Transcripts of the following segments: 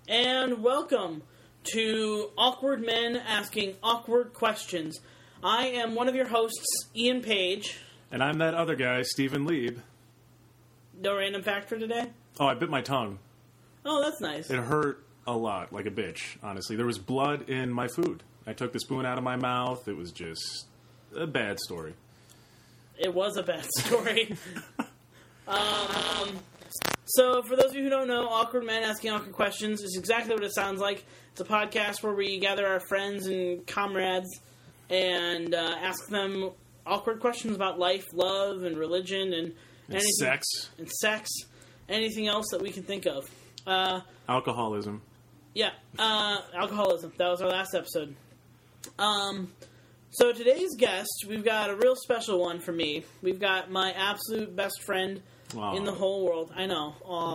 and welcome to Awkward Men Asking Awkward Questions. I am one of your hosts, Ian Page. And I'm that other guy, Stephen Lieb. No random fact for today? Oh, I bit my tongue. Oh, that's nice. It hurt a lot, like a bitch, honestly. There was blood in my food. I took the spoon out of my mouth. It was just a bad story. It was a bad story. So, for those of you who don't know, Awkward Men Asking Awkward Questions is exactly what it sounds like. It's a podcast where we gather our friends and comrades and ask them awkward questions about life, love, and religion, and anything, sex. And sex. Anything else that we can think of. Alcoholism. Yeah, alcoholism. That was our last episode. So today's guest, we've got a real special one for me. We've got my absolute best friend in the whole world. I know.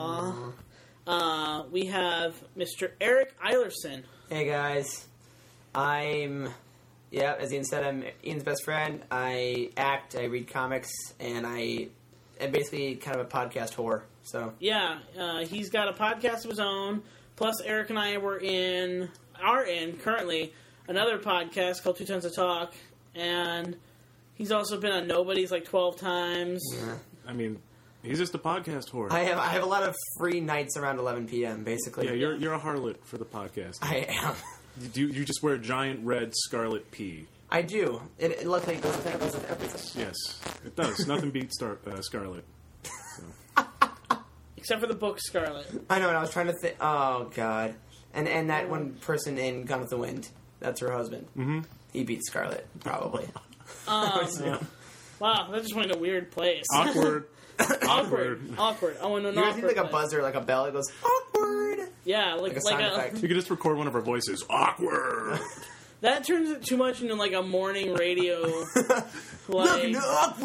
Aww. We have Mr. Eric Eilerson. Hey guys. As Ian said, I'm Ian's best friend. I act, I read comics, and I'm basically kind of a podcast whore. So yeah, he's got a podcast of his own. Plus, Eric and I are in currently another podcast called Two Tons of Talk, and he's also been on Nobody's like 12 times. Yeah. I mean, he's just a podcast whore. I have a lot of free nights around 11 p.m. basically. Yeah, you're a harlot for the podcast. I am. You just wear a giant red scarlet pea. I do. It looks like it goes with everything. Yes, it does. Nothing beats Scarlet. So. Except for the book Scarlet. I know, and I was trying to think. Oh God! And that one person in Gone with the Wind. That's her husband. Mm-hmm. He beats Scarlet probably. Wow, that just went in a weird place. Awkward. Awkward. I want to know. You guys need like a buzzer, like a bell. It goes awkward. Yeah, like a sound effect. You could just record one of our voices. Awkward. That turns it too much into like a morning radio. Awkward.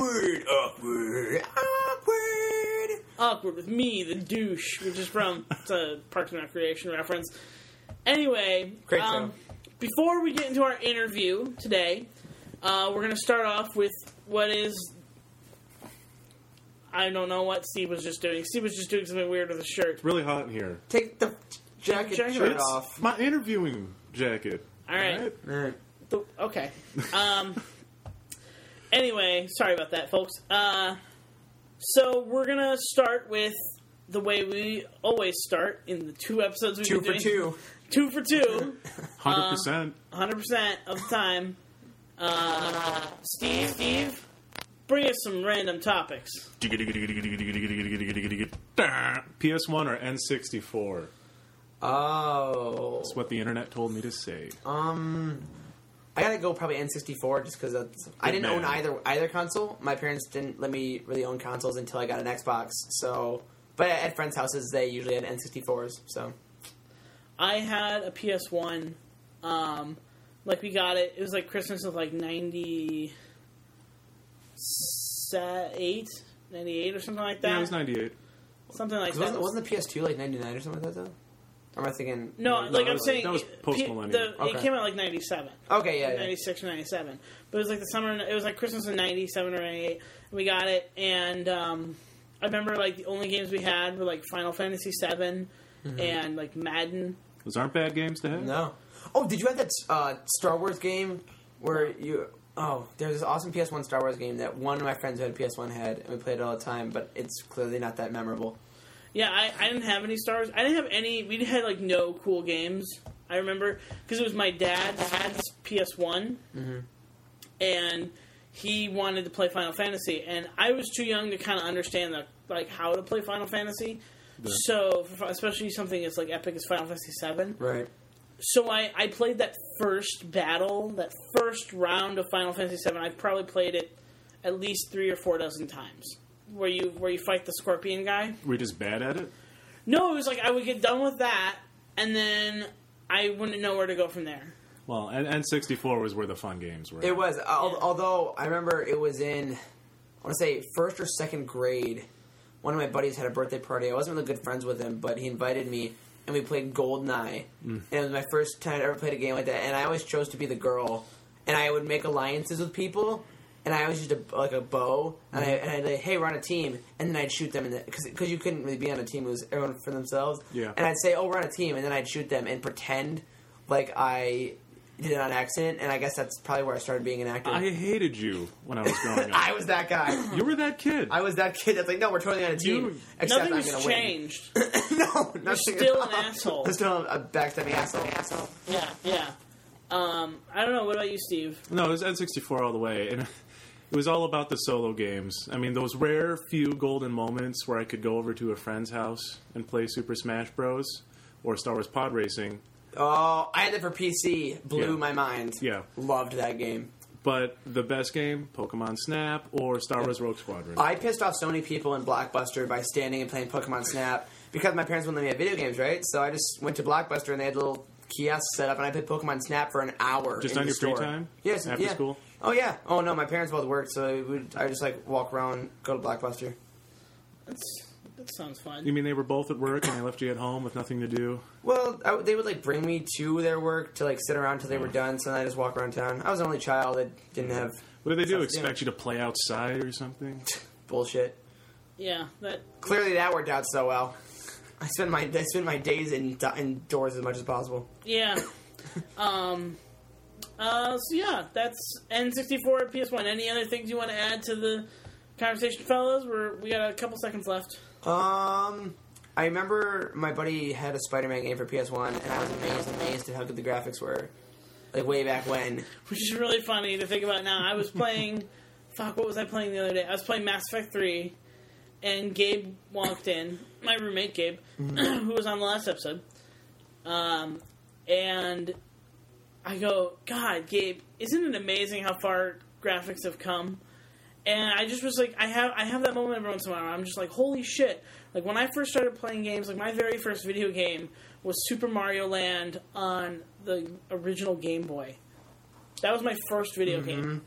Awkward with me, the douche, which is from it's a Parks and Recreation reference. Anyway, great show. Before we get into our interview today, we're going to start off with what is... I don't know what Steve was just doing. Steve was just doing something weird with his shirt. It's really hot in here. Take the shirt off. My interviewing jacket. All right. Right. Okay. Anyway, sorry about that, folks. So we're going to start with the way we always start in the 2 episodes we've been doing. 2 for 2. 2 for 2. 100%. 100% of the time. Steve, bring us some random topics. PS1 or N64? Oh. That's what the internet told me to say. I gotta go probably N64 just because I didn't own either console. My parents didn't let me really own consoles until I got an Xbox. So, but at friends' houses they usually had N64s. So, I had a PS1. Like we got it. It was like Christmas of like 98 or something like that. Yeah, it was 98. Something like that. Wasn't the PS2 like 99 or something like that though? Or am I thinking? No, I'm saying that was post-millennial. It came out like 97. Okay, yeah, 96 or 97. But it was like the summer. It was like Christmas of 97 or 98. And we got it, and I remember like the only games we had were like Final Fantasy VII and like Madden. Those aren't bad games to have. No. Oh, did you have that Star Wars game where you? Oh, there's this awesome PS1 Star Wars game that one of my friends who had a PS1 had, and we played it all the time. But it's clearly not that memorable. Yeah, I didn't have any Star Wars. I didn't have any. We had like no cool games. I remember because it was my dad's PS1, and he wanted to play Final Fantasy, and I was too young to kind of understand how to play Final Fantasy. Yeah. So, especially something as like epic as Final Fantasy VII, right? So I played that first battle, that first round of Final Fantasy VII. I probably played it at least 3 or 4 dozen times. Where you fight the scorpion guy. Were you just bad at it? No, it was like I would get done with that, and then I wouldn't know where to go from there. Well, N64 was where the fun games were. It was, although I remember it was in, I want to say, 1st or 2nd grade. One of my buddies had a birthday party. I wasn't really good friends with him, but he invited me, and we played GoldenEye. And it was my first time I ever played a game like that, and I always chose to be the girl. And I would make alliances with people, and I always used a bow, and I'd like, hey, we're on a team, and then I'd shoot them because you couldn't really be on a team; it was everyone for themselves. Yeah. And I'd say, oh, we're on a team, and then I'd shoot them and pretend like I did it on accident, and I guess that's probably where I started being an actor. I hated you when I was growing up. I was that guy. You were that kid. I was that kid that's like, no, we're totally on a team. Except Nothing's I'm gonna changed. win. No, You're nothing still at an all. asshole. I'm still a backstabbing asshole. Yeah. I don't know. What about you, Steve? No, it was N64 all the way, and it was all about the solo games. I mean, those rare few golden moments where I could go over to a friend's house and play Super Smash Bros. Or Star Wars Pod Racing. Oh, I had it for PC. Blew Yeah. my mind. Yeah. Loved that game. But the best game, Pokemon Snap or Star Wars Rogue Squadron. I pissed off so many people in Blockbuster by standing and playing Pokemon Snap because my parents wouldn't let me have video games, right? So I just went to Blockbuster and they had little kiosks set up, and I played Pokemon Snap for an hour. Just in on the your free store. time? Yes, After yeah. school? Oh yeah. Oh no, my parents both worked, so I just like walk around, go to Blockbuster. That sounds fun. You mean they were both at work and they left you at home with nothing to do? Well, they would like bring me to their work to like sit around till they were done, so then I just walk around town. I was the only child that didn't have What did they do? Stuff to do. Expect you to play outside or something? bullshit. Yeah, that. Clearly, that worked out so well. I spend my days indoors as much as possible. Yeah. So yeah, that's N64 PS1. Any other things you want to add to the conversation, fellas? We got a couple seconds left. I remember my buddy had a Spider-Man game for PS1, and I was amazed at how good the graphics were. Like, way back when. Which is really funny to think about now. I was playing... what was I playing the other day? I was playing Mass Effect 3, and Gabe walked in. My roommate, Gabe, who was on the last episode. And I go, God, Gabe, isn't it amazing how far graphics have come? And I just was like, I have that moment every once in a while where I'm just like, holy shit. Like, when I first started playing games, like, my very first video game was Super Mario Land on the original Game Boy. That was my first video game.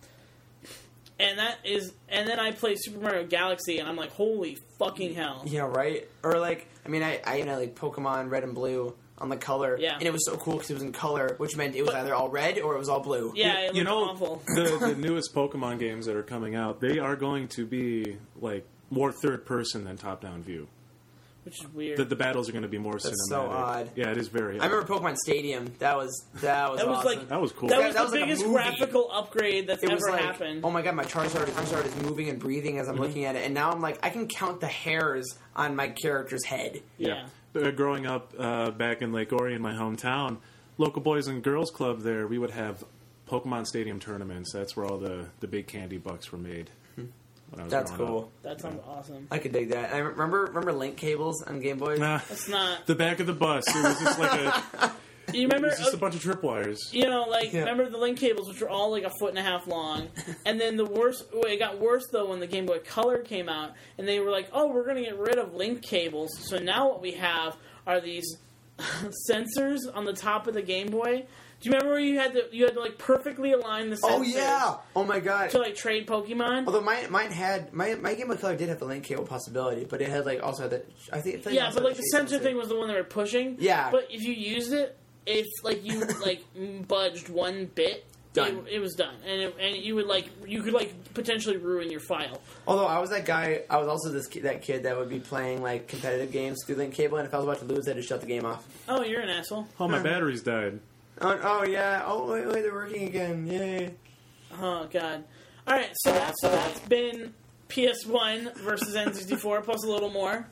And then I played Super Mario Galaxy, and I'm like, holy fucking hell. Yeah, right? Or, like, I mean, I like Pokemon Red and Blue on the color. Yeah. And it was so cool because it was in color, which meant it was either all red or it was all blue. Yeah, it looked awful. the newest Pokemon games that are coming out, they are going to be, like, more third person than top down view. Which is weird. The battles are going to be more cinematic. That's so odd. Yeah, it is very odd. I remember Pokemon Stadium. That was awesome. like That was cool. That was That the was like a biggest movie. graphical upgrade that's It was ever like, happened. oh my god, my Charizard is moving and breathing as I'm looking at it, and now I'm like, I can count the hairs on my character's head. Yeah. Growing up back in Lake Orion, my hometown, local Boys and Girls Club there, we would have Pokemon Stadium tournaments. That's where all the big candy bucks were made. When I was That's growing cool. up. That sounds awesome. I could dig that. And I remember link cables on Game Boy. Nah, It's not. the back of the bus. It was just like You it remember? was just a bunch of tripwires. You know, like, Yeah. remember the link cables, which were all like 1.5 feet long, and then it got worse though when the Game Boy Color came out, and they were like, "Oh, we're going to get rid of link cables." So now what we have are these sensors on the top of the Game Boy. Do you remember where you had to like perfectly align the sensors? Oh yeah! Oh my god! To like trade Pokemon. Although mine had my Game Boy Color did have the link cable possibility, but it had like also had the I think it Yeah, also but had like the shape sensor thing was the one they were pushing. Yeah. But if you used it, if like you like budged one bit, Done. It was done, and you could potentially ruin your file. Although I was that guy, I was also that kid that would be playing like competitive games through link cable, and if I was about to lose, I just shut the game off. Oh, you're an asshole. Oh, my batteries died. Oh yeah! Oh wait, they're working again! Yay! Oh god. All right, so that's been PS1 versus N64 plus a little more.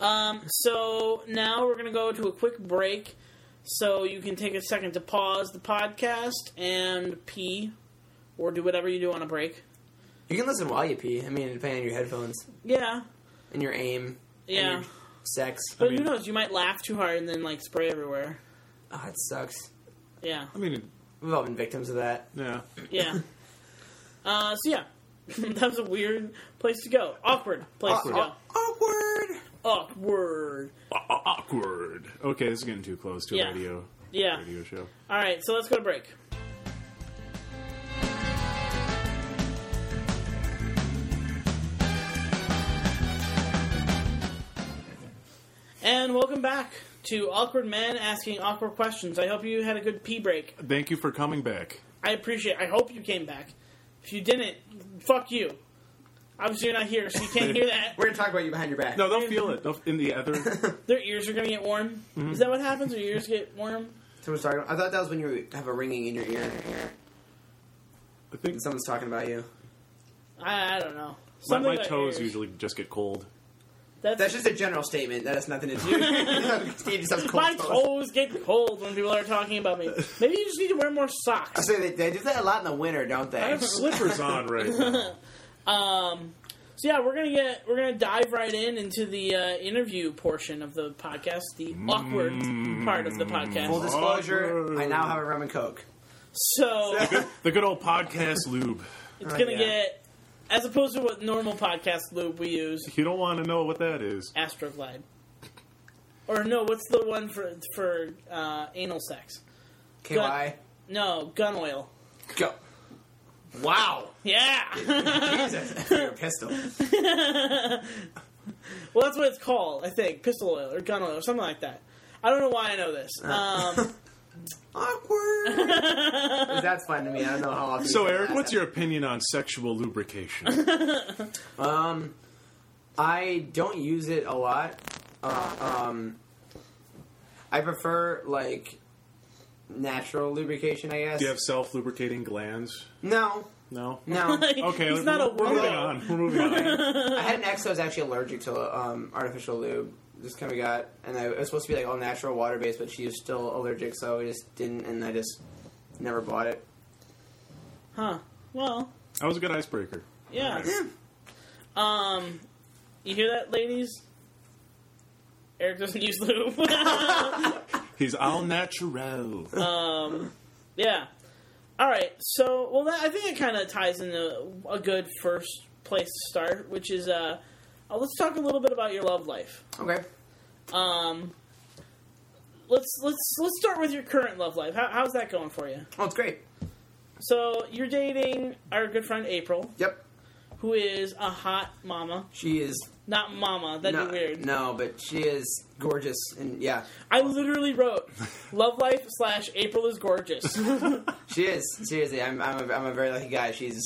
So now we're gonna go to a quick break, so you can take a second to pause the podcast and pee, or do whatever you do on a break. You can listen while you pee. I mean, depending on your headphones Yeah, and your aim. yeah. And your sex. But mean- who knows? You might laugh too hard and then like spray everywhere. Oh, it sucks. Yeah, I mean, We've all been victims of that. yeah. yeah. So yeah, that was a weird place to go. Awkward place to go. Awkward. Awkward. Awkward. Okay, this is getting too close to Yeah. a radio show. All right, so let's go to break. And welcome back to Awkward Men Asking Awkward Questions. I hope you had a good pee break. Thank you for coming back. I appreciate it. I hope you came back. If you didn't, fuck you. Obviously, you're not here, so you can't hear that. We're gonna talk about you behind your back. No, they'll feel it. In the other. Their ears are gonna get warm. Mm-hmm. Is that what happens? Or your ears get warm? Someone's talking. I thought that was when you have a ringing in your ear. I think Someone's talking about you. I don't know. my toes usually just get cold. That's just a general statement. That has nothing to do. Steve just has cold my toes get cold when people are talking about me. Maybe you just need to wear more socks. I say they do that a lot in the winter, don't they? I have slippers on right now. So yeah, we're gonna dive right into the interview portion of the podcast, the awkward part of the podcast. Full disclosure, I now have a rum and coke. So the good old podcast lube. It's gonna get, as opposed to what normal podcast lube we use. You don't want to know what that is. Astroglide. Or no, what's the one for anal sex? KY? No, gun oil. Go. Wow. Yeah. Jesus. For your pistol. Well, that's what it's called, I think. Pistol oil or gun oil or something like that. I don't know why I know this. Awkward. That's fun to me. I don't know how often. So, Eric, what's your opinion on sexual lubrication? I don't use it a lot. I prefer, like, natural lubrication, I guess. Do you have self-lubricating glands? No. No? No. Okay, He's not a we're moving on. We're moving on. I had an ex that was actually allergic to artificial lube. Just kind of got, and it was supposed to be like all natural, water based, but she was still allergic, so I just didn't, and I just never bought it. Huh. Well. That was a good icebreaker. Yeah. You hear that, ladies? Eric doesn't use lube. He's all natural. Yeah. All right. So, well, I think it kind of ties into a good first place to start, which is let's talk a little bit about your love life. Okay. Let's start with your current love life. How's that going for you? Oh, it's great. So you're dating our good friend April. Yep. Who is a hot mama. She is not mama. That'd be weird. No, but she is gorgeous, and yeah. I literally wrote love life / April is gorgeous. She is, seriously. I'm a very lucky guy. She's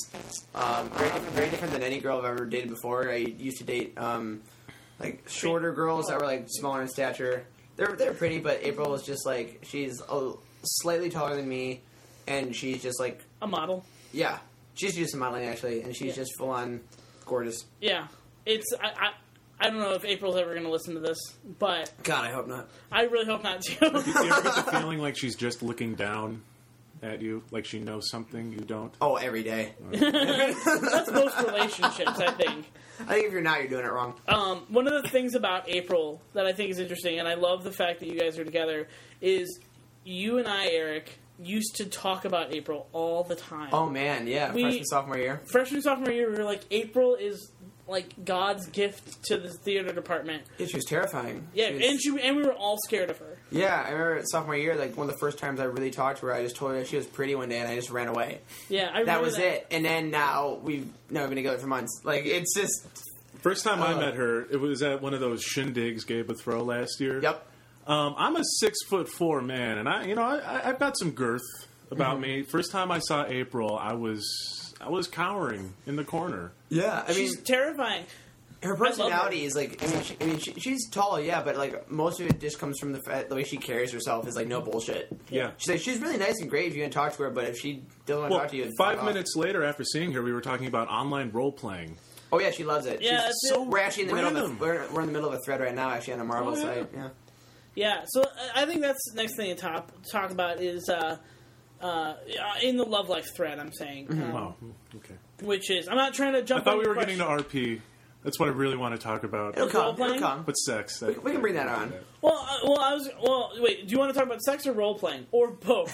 very different than any girl I've ever dated before. I used to date like shorter girls that were like smaller in stature. They're pretty, but April is just like, she's slightly taller than me, and she's just like a model. Yeah, she's just modeling actually, and she's just full on gorgeous. Yeah, it's I don't know if April's ever going to listen to this, but God, I hope not. I really hope not too. Do you ever get the feeling like she's just looking down at you, like she knows something you don't? Oh, every day. That's most relationships, I think. I think if you're not, you're doing it wrong. One of the things about April that I think is interesting, and I love the fact that you guys are together, is you and I, Eric, used to talk about April all the time. Oh, man, yeah. Freshman, sophomore year. Freshman, sophomore year, we were like, April is like God's gift to the theater department. Yeah, she was terrifying. Yeah, and we were all scared of her. Yeah, I remember sophomore year, like one of the first times I really talked to her, I just told her she was pretty one day, and I just ran away. Yeah, I remember that was it. And then now we've been together for months. Like, it's just first time I met her, it was at one of those shindigs Gabe would throw last year. Yep. I'm a 6'4" man, and I've got some girth about me. First time I saw April, I was cowering in the corner. Yeah, I mean, she's terrifying. Her personality is like, she's tall, yeah, but like most of it just comes from the way she carries herself is like no bullshit. Yeah, she's really nice and great if you can talk to her, but if she doesn't want to talk to you, 5 minutes later after seeing her, we were talking about online role playing. Oh yeah, she loves it. Yeah, she's so we're actually in the middle of we're in the middle of a thread right now, actually on a Marvel site. Yeah. Yeah, so I think that's the next thing to talk about is in the love life thread. I'm saying. Oh, okay. Which is, I'm not trying to jump. I thought we were getting to RP. That's what I really want to talk about. It'll come. But sex. We can bring that on. Wait. Do you want to talk about sex or role playing or both?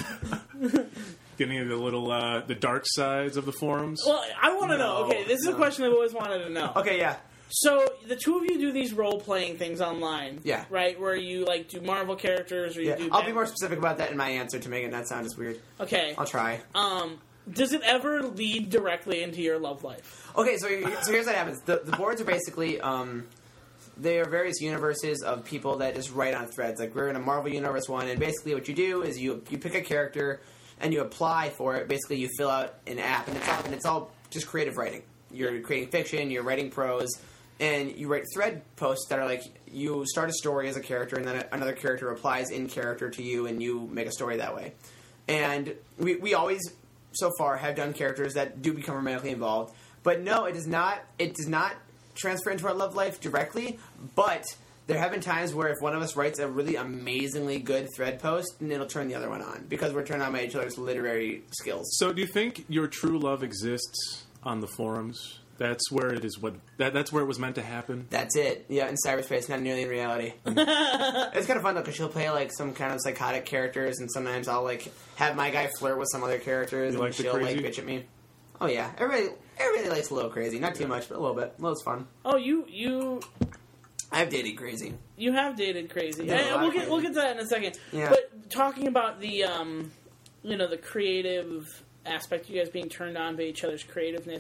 Getting into the dark sides of the forums. Well, I want to know. Okay, this is a question I've always wanted to know. Okay, yeah. So the two of you do these role playing things online, yeah, right? Where you like do Marvel characters, or you do. I'll be more specific about that in my answer to make it not sound as weird. Okay, I'll try. Does it ever lead directly into your love life? Okay, so here's what happens. The boards are basically they are various universes of people that just write on threads. Like we're in a Marvel Universe one, and basically what you do is you pick a character. and you apply for it. Basically, you fill out an app, and it's all just creative writing. You're creating fiction, you're writing prose, and you write thread posts that are like, you start a story as a character, and then another character replies in character to you, and you make a story that way. And we always, so far, have done characters that do become romantically involved. But no, it does not transfer into our love life directly, but there have been times where if one of us writes a really amazingly good thread post, then it'll turn the other one on, because we're turned on by each other's literary skills. So do you think your true love exists on the forums? That's where it is. That's where it was meant to happen. That's it. Yeah, in cyberspace, not nearly in reality. It's kind of fun though, because she'll play like some kind of psychotic characters, and sometimes I'll like have my guy flirt with some other characters, you and like she'll like bitch at me. Oh yeah, everybody likes a little crazy. Not too much, but a little bit. A little's fun. Oh, you. I've dated crazy. You have dated crazy. Yeah, We'll get to that in a second. Yeah. But talking about the the creative aspect, you guys being turned on by each other's creativeness.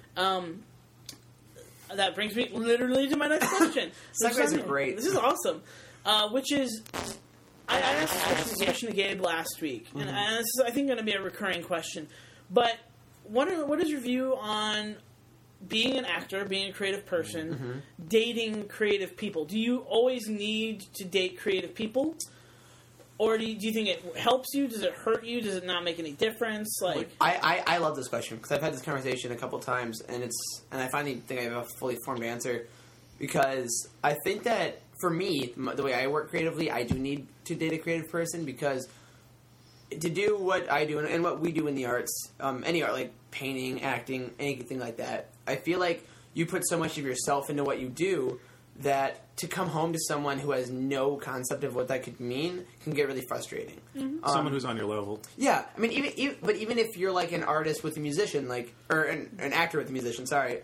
That brings me literally to my next question. Segues are great. This is awesome. Which is, I asked this question to Gabe last week, and this is, I think, going to be a recurring question. But what is your view on being an actor, being a creative person, dating creative people? Do you always need to date creative people? Or do you think it helps you? Does it hurt you? Does it not make any difference? Like, I love this question, because I've had this conversation a couple times, and I finally think I have a fully formed answer, because I think that for me, the way I work creatively, I do need to date a creative person, because to do what I do and what we do in the arts, any art, like painting, acting, anything like that, I feel like you put so much of yourself into what you do that to come home to someone who has no concept of what that could mean can get really frustrating. Someone who's on your level. Yeah, I mean, even if you're like an artist with a musician, or an actor with a musician, sorry,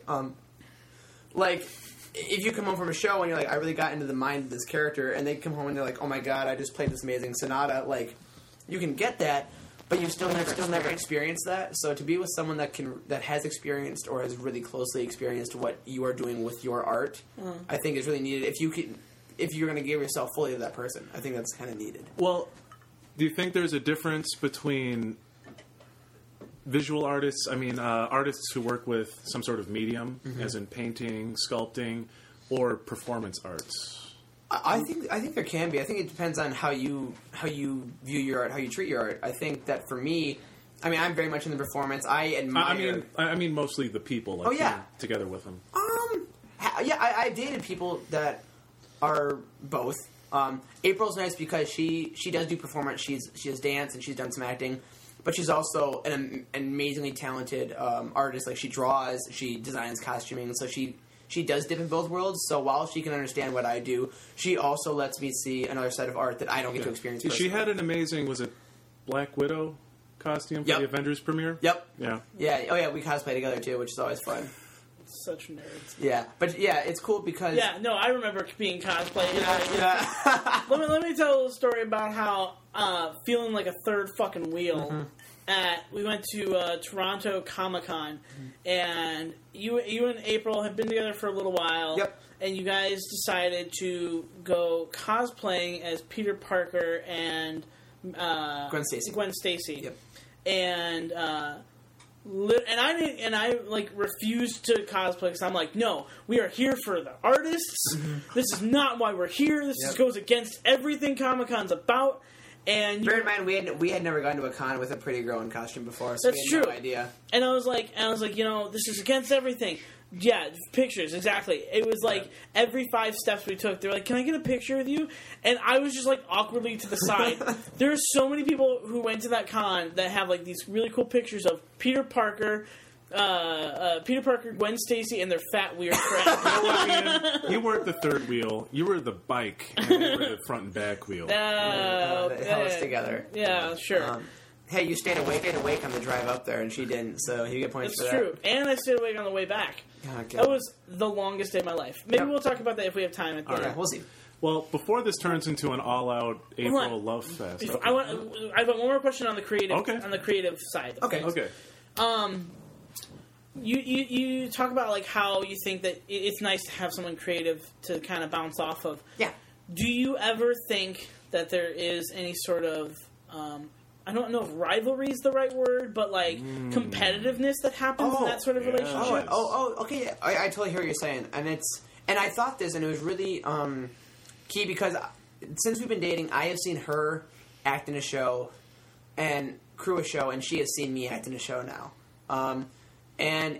like if you come home from a show and you're like, I really got into the mind of this character, and they come home and they're like, oh my god, I just played this amazing sonata, like you can get that, but you still never experienced that. So to be with someone that has experienced or has really closely experienced what you are doing with your art, I think is really needed. If you're going to give yourself fully to that person, I think that's kind of needed. Well, do you think there's a difference between visual artists? I mean, artists who work with some sort of medium, as in painting, sculpting, or performance arts? I think there can be. I think it depends on how you view your art, how you treat your art. I think that for me, I mean, I'm very much in the performance. I admire. I mean, mostly the people. Like, being together with them. I dated people that are both. April's nice because she does do performance. She does dance and she's done some acting, but she's also an amazingly talented artist. Like she draws, she designs costuming, so she does dip in both worlds, so while she can understand what I do, she also lets me see another side of art that I don't get to experience personally. She had an amazing, was it Black Widow costume for the Avengers premiere? Yep. Yeah. Yeah. Oh, yeah, we cosplay together, too, which is always fun. Such nerds. Yeah. But, yeah, it's cool because... Yeah, no, I remember being cosplayed. Yeah. Let me tell a story about how feeling like a third fucking wheel... we went to Toronto Comic-Con, and you and April had been together for a little while, and you guys decided to go cosplaying as Peter Parker and Gwen Stacy. Yep. And I refused to cosplay because I'm like, no, we are here for the artists. This is not why we're here. This goes against everything Comic-Con's about. And bear in mind, we had never gone to a con with a pretty girl in costume before, so that's we had true. No idea. And I was like, this is against everything. Yeah, pictures, exactly. It was like every 5 steps we took, they're like, can I get a picture with you? And I was just like awkwardly to the side. There are so many people who went to that con that have like these really cool pictures of Peter Parker, Gwen Stacy, and their fat weird friend. You weren't the third wheel. You were the bike, and they were the front and back wheel. They held us together. Yeah, sure. Hey, you stayed awake on the drive up there, and she didn't, so you get points for that. That's true. And I stayed awake on the way back. Okay. That was the longest day of my life. Maybe we'll talk about that if we have time at the end. Okay, we'll see. Well, before this turns into an all-out April love fest, I've got one more question on the creative on the creative side. Okay. You talk about like how you think that it's nice to have someone creative to kind of bounce off of. Yeah. Do you ever think that there is any sort of I don't know if rivalry is the right word, but like competitiveness that happens in that sort of relationship. Okay. Yeah. I totally hear what you're saying, and I thought this, and it was really key because since we've been dating, I have seen her act in a show and crew a show, and she has seen me act in a show now. And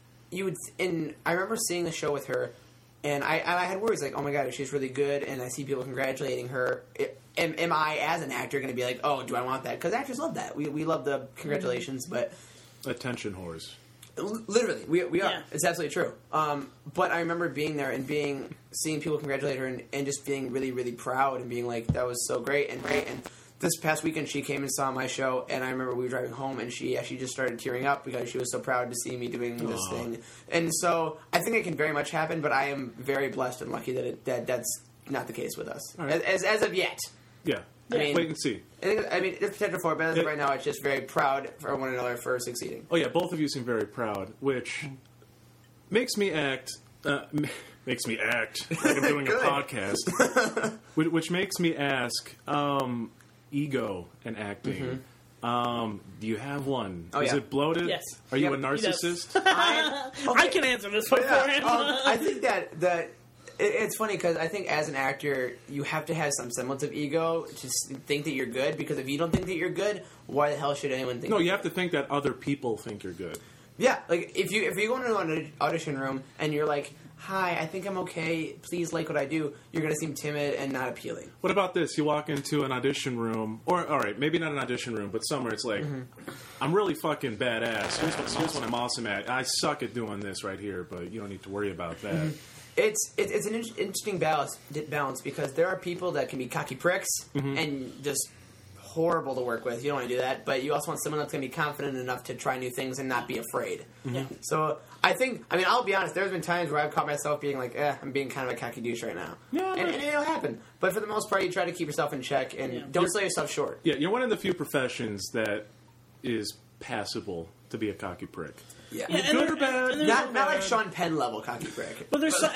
I remember seeing the show with her, and I had worries like, oh my god, if she's really good, and I see people congratulating her. Am I, as an actor, going to be like, oh, do I want that? Because actors love that. We love the congratulations, but... Attention whores. Literally, we are. Yeah. It's absolutely true. But I remember being there and seeing people congratulate her and just being really, really proud and being like, that was so great. And this past weekend, she came and saw my show, and I remember we were driving home, and she actually just started tearing up because she was so proud to see me doing this thing. And so I think it can very much happen, but I am very blessed and lucky that that's not the case with us, right. as of yet. Yeah. I mean, wait and see. I mean, there's potential for it, but as of right now, it's just very proud for one another for succeeding. Oh yeah, both of you seem very proud, which makes me act. Makes me act like I'm doing a podcast. Which makes me ask, ego and acting. Do you have one? Oh, Is yeah. it bloated? Yes. Are you a Yep. narcissist? I can answer this one for him. I think that it's funny because I think as an actor, you have to have some semblance of ego to think that you're good. Because if you don't think that you're good, why the hell should anyone think? No, you have to think that other people think you're good. Yeah, like if you go into an audition room and you're like, "Hi, I think I'm okay. Please like what I do," you're gonna seem timid and not appealing. What about this? You walk into an audition room, or all right, maybe not an audition room, but somewhere it's like, I'm really fucking badass. Here's what I'm awesome at. I suck at doing this right here, but you don't need to worry about that. It's an interesting balance because there are people that can be cocky pricks and just horrible to work with. You don't want to do that, but you also want someone that's going to be confident enough to try new things and not be afraid. Yeah. So I'll be honest. There's been times where I've caught myself being like, I'm being kind of a cocky douche right now. Yeah, and it'll happen. But for the most part, you try to keep yourself in check and don't sell yourself short. Yeah, you're one of the few professions that is passable to be a cocky prick. Yeah. Good or bad? Not like Sean Penn level cocky prick. But there's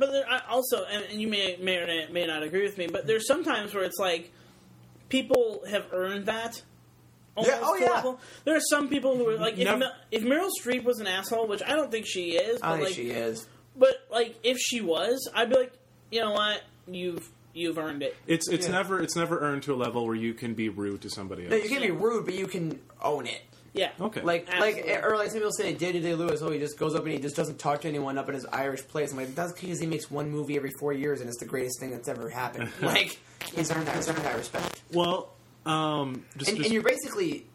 also, and you may or may not agree with me, but there's sometimes where it's like people have earned that. Yeah, oh yeah. Level. There are some people who are like, Never- if Meryl Streep was an asshole, which I don't think she is, but I think like she is. But like, if she was, I'd be like, you know what, you've earned it. It's never earned to a level where you can be rude to somebody else. No, you can't be rude, but you can own it. Yeah. Okay. Absolutely. Or like some people say, Daniel Day-Lewis, he just goes up and he just doesn't talk to anyone up in his Irish place. I'm like, that's because he makes one movie every 4 years and it's the greatest thing that's ever happened. Like, he's earned that respect. Well, And you're basically,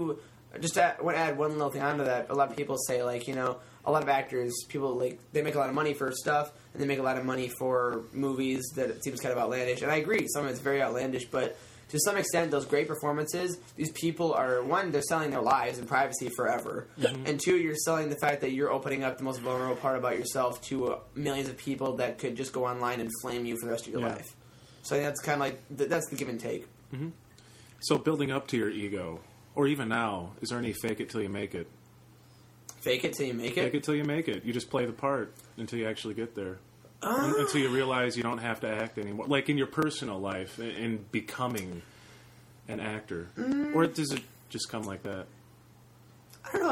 just want to add one little thing onto that. A lot of people say, like, a lot of actors, people, like, they make a lot of money for stuff and they make a lot of money for movies that it seems kind of outlandish. And I agree, some of it's very outlandish, but to some extent, those great performances, these people are, one, they're selling their lives and privacy forever. And two, you're selling the fact that you're opening up the most vulnerable part about yourself to millions of people that could just go online and flame you for the rest of your life. So I think that's kind of like, that's the give and take. Mm-hmm. So building up to your ego, or even now, is there any fake it till you make it? Fake it till you make it? Fake it till you make it. You just play the part until you actually get there. Until you realize you don't have to act anymore. Like in your personal life, in becoming an actor. Or does it just come like that? I don't know.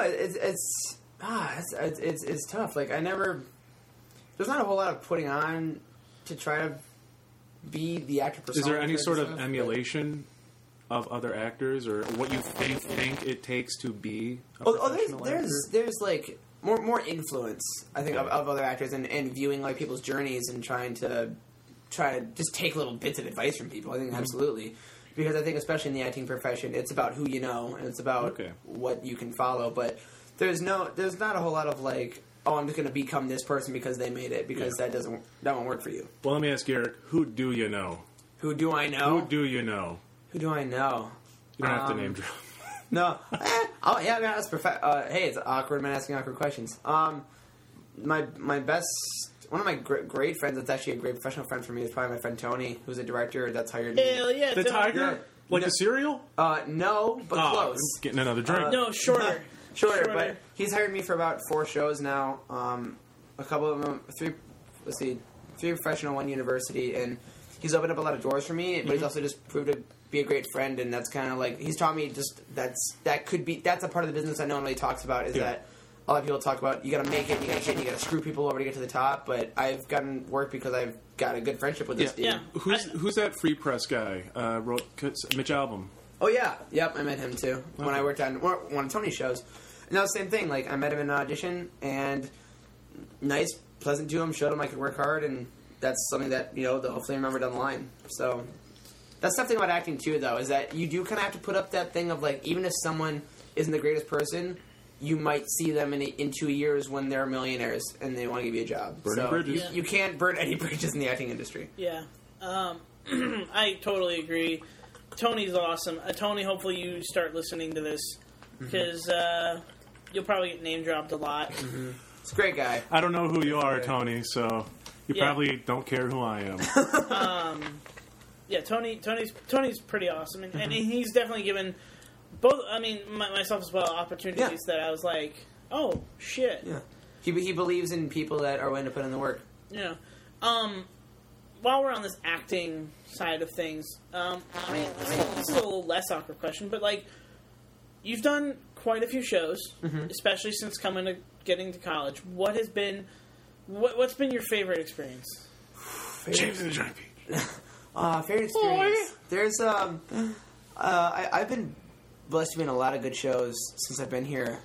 It's tough. Like, there's not a whole lot of putting on to try to be the actor persona. Is there any sort of emulation of other actors, or what you think it takes to be a professional actor? There's like more influence, I think, of other actors and viewing like people's journeys and trying to just take little bits of advice from people. I think absolutely, because I think especially in the acting profession, it's about who you know and it's about what you can follow. But there's not a whole lot of like, oh, I'm just going to become this person because they made it, because that won't work for you. Well, let me ask Eric, who do you know? Who do I know? Who do you know? Who do I know? You don't have to name drop. No. That's perfect. Hey, it's awkward man asking awkward questions. My best, one of my great friends that's actually a great professional friend for me is probably my friend Tony, who's a director that's hired me. Hell yeah. The Tiger? Yeah. Like a cereal? No, but close. I'm getting another drink. No, shorter. Shorter, but he's hired me for about 4 shows now. A couple of them, three professional, 1 university, and he's opened up a lot of doors for me, but he's also just proved to be a great friend, and that's kind of like he's taught me just that's a part of the business that no one really talks about is that a lot of people talk about you got to make it, you got to screw people over to get to the top, but I've gotten work because I've got a good friendship with this dude. Yeah. Who's that Free Press guy? Wrote Mitch Albom. Oh yeah, yep, I met him too when I worked on one of Tony's shows. And that was the same thing. Like I met him in an audition, and nice, pleasant to him. Showed him I could work hard, and that's something that they'll hopefully remember down the line. So that's something about acting too, though, is that you do kind of have to put up that thing of like even if someone isn't the greatest person, you might see them in 2 years when they're millionaires and they want to give you a job. Burning bridges. You can't burn any bridges in the acting industry. Yeah, I totally agree. Tony's awesome. Tony, hopefully you start listening to this because you'll probably get name dropped a lot. Mm-hmm. It's a great guy. I don't know who you are, Tony, so you probably don't care who I am. Yeah, Tony's pretty awesome, and he's definitely given both. I mean, myself as well, opportunities that I was like, oh shit. Yeah, he believes in people that are willing to put in the work. Yeah. While we're on this acting side of things, I mean, this is a little less awkward question, but like, you've done quite a few shows, especially since getting to college. What's been your favorite experience? James and the Giant Peach. Favorite experience. There's I've been blessed to be in a lot of good shows since I've been here.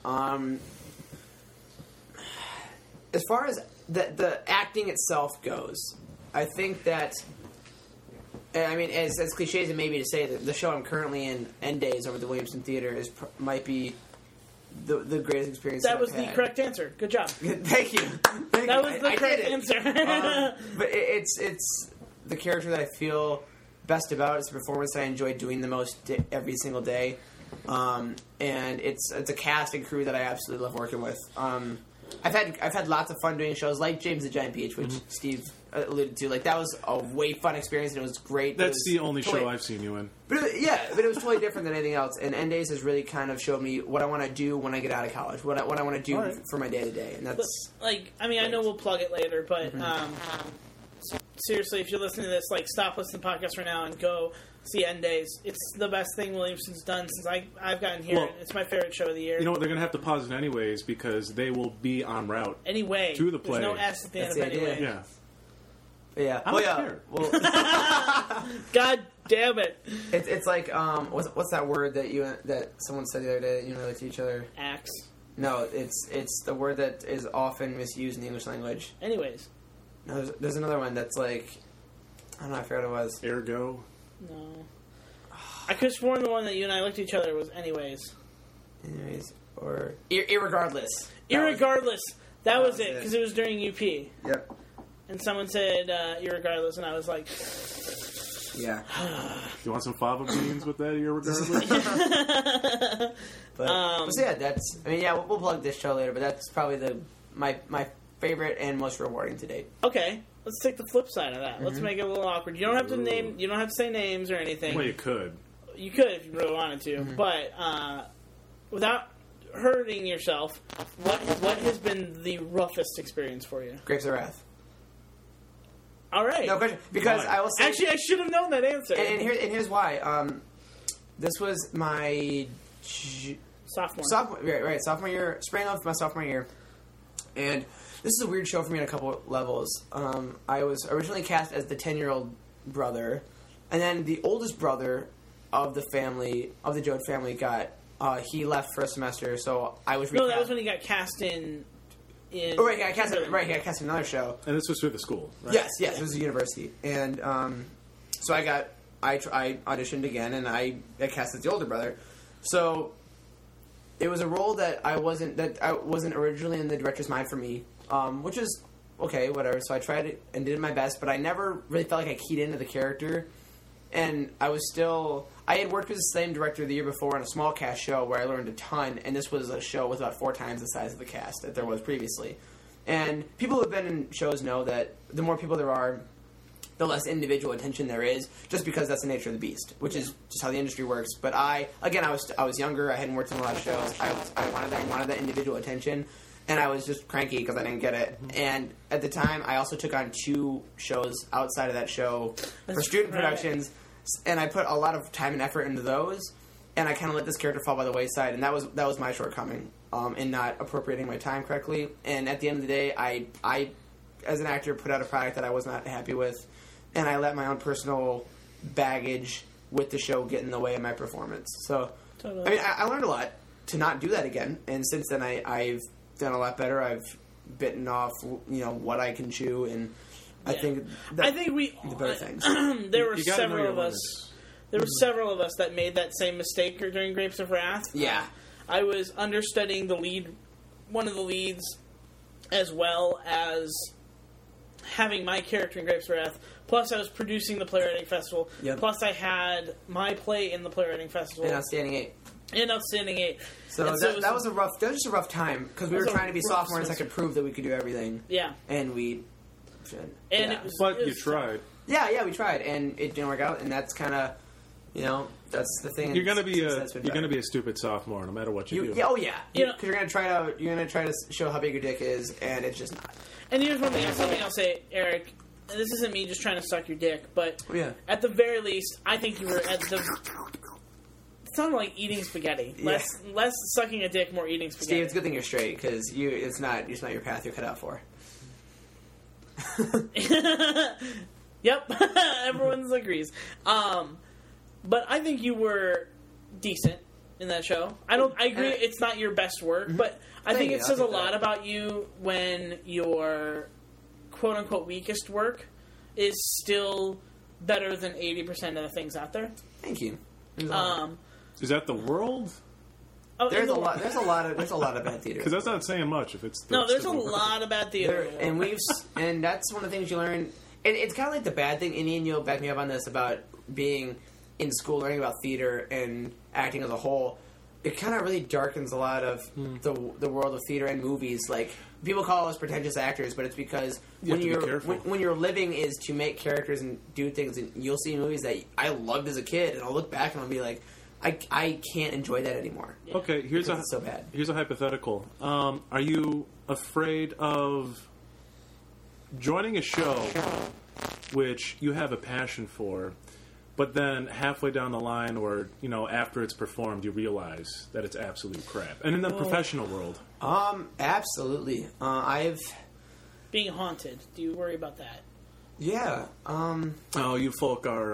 As far as the acting itself goes, I think that, I mean, as cliche as it may be to say, that the show I'm currently in, End Days, over at the Williamson Theater, might be the greatest experience That I've was had. the correct answer. Good job. Thank you. That was the correct answer. But it's the character that I feel best about. It's the performance that I enjoy doing the most every single day. And it's a cast and crew that I absolutely love working with. I've had lots of fun doing shows like James the Giant Peach, which Steve alluded to. Like that was a way fun experience and it was great. That's the only show I've seen you in. But it was totally different than anything else. And End Days has really kind of showed me what I want to do when I get out of college, what I want to do for my day to day, and that's like, I mean, I know we'll plug it later, but seriously, if you're listening to this, like, stop listening to the podcast right now and go see End Days. It's the best thing Williamson's done since I've gotten here. It's my favorite show of the year. You know what? They're going to have to pause it anyways because they will be en route anyway to the play. There's no S at the end of anyway. Yeah. Yeah. I don't care. Well, God damn it. It's like what's that word that someone said the other day that you know to each other? Axe. No, it's the word that is often misused in the English language. Anyways. No, there's another one that's like I don't know. I forgot what it was. Ergo. No. I could have sworn the one that you and I looked at each other was anyways. Anyways, or irregardless. Irregardless. That was it because it was during UP. Yep. And someone said irregardless, and I was like, yeah. You want some fava beans with that irregardless? but so yeah, that's. I mean, yeah, we'll plug this show later, but that's probably my favorite and most rewarding to date. Okay, let's take the flip side of that. Let's make it a little awkward. You don't have to name. You don't have to say names or anything. Well, you could. You could if you really wanted to, but without hurting yourself, what has been the roughest experience for you? Grapes of Wrath. All right. No question. Because I will say... Actually, I should have known that answer. And here's why. This was my... Sophomore. Right. Sophomore year. Spring of my sophomore year. And this is a weird show for me on a couple of levels. I was originally cast as the 10-year-old brother. And then the oldest brother of the family, of the Jode family, he left for a semester, so I was recast. No, that was when he got cast in... Oh, right, he got cast in another show. And this was through the school, right? Yes, it was a university. And so I auditioned again, and I got cast as the older brother. So it was a role that I wasn't originally in the director's mind for me, which is okay, whatever. So I tried it and did my best, but I never really felt like I keyed into the character. And I had worked with the same director the year before on a small cast show where I learned a ton, and this was a show with about 4 times the size of the cast that there was previously. And people who have been in shows know that the more people there are, the less individual attention there is, just because that's the nature of the beast, which is just how the industry works. But I was younger, I hadn't worked in a lot of shows, I wanted that individual attention, and I was just cranky because I didn't get it. And at the time, I also took on 2 shows outside of that show for student productions, and I put a lot of time and effort into those. And I kind of let this character fall by the wayside, and that was my shortcoming in not appropriating my time correctly. And at the end of the day, I as an actor put out a product that I was not happy with, and I let my own personal baggage with the show get in the way of my performance. So, Totally. I mean, I learned a lot to not do that again, and since then I've done a lot better. I've bitten off, what I can chew, and I think we the better things. There were You gotta know several your of us. limits. There were several of us that made that same mistake during Grapes of Wrath. Yeah. I was understudying one of the leads, as well as having my character in Grapes of Wrath. Plus, I was producing the Playwriting Festival. Yep. Plus, I had my play in the Playwriting Festival. And Outstanding 8. And Outstanding 8. So And that was just a rough time because we were trying to be rough sophomores that could prove that we could do everything. Yeah. And we. And yeah. it was. But it you was tried. Yeah, we tried, and it didn't work out, and that's kind of, that's the thing. You're gonna be that's been better. a stupid sophomore no matter what you do. Yeah, oh yeah, You know- because you're gonna try to show how big your dick is, and it's just not. And here's something I'll say, Eric. And this isn't me just trying to suck your dick, but Oh, yeah. at the very least, I think you were at the. It sounded like eating spaghetti. Less sucking a dick, more eating Steve, spaghetti. it's a good thing you're straight because it's not your path you're cut out for. Yep, everyone agrees. But I think you were decent in that show. I agree. It's not your best work, but I think it says a lot about you when your quote unquote weakest work is still better than 80% of the things out there. Thank you. Is that the world? There's a lot of bad theater. Because that's not saying much. If it's No, there's a the world. lot of bad theater. And that's one of the things you learn. And it's kind of like the bad thing. And Ian, you'll back me up on this about being in school, learning about theater and acting as a whole. It kind of really darkens a lot of the world of theater and movies. Like people call us pretentious actors, but it's because when your living is to make characters and do things, and you'll see movies that I loved as a kid, and I'll look back and I'll be like, I can't enjoy that anymore. Okay, here's it's so bad. Here's a hypothetical. Are you afraid of joining a show which you have a passion for, but then halfway down the line, or after it's performed, you realize that it's absolute crap? And in the professional world, Absolutely. Being haunted. Do you worry about that? Yeah. oh, you folk are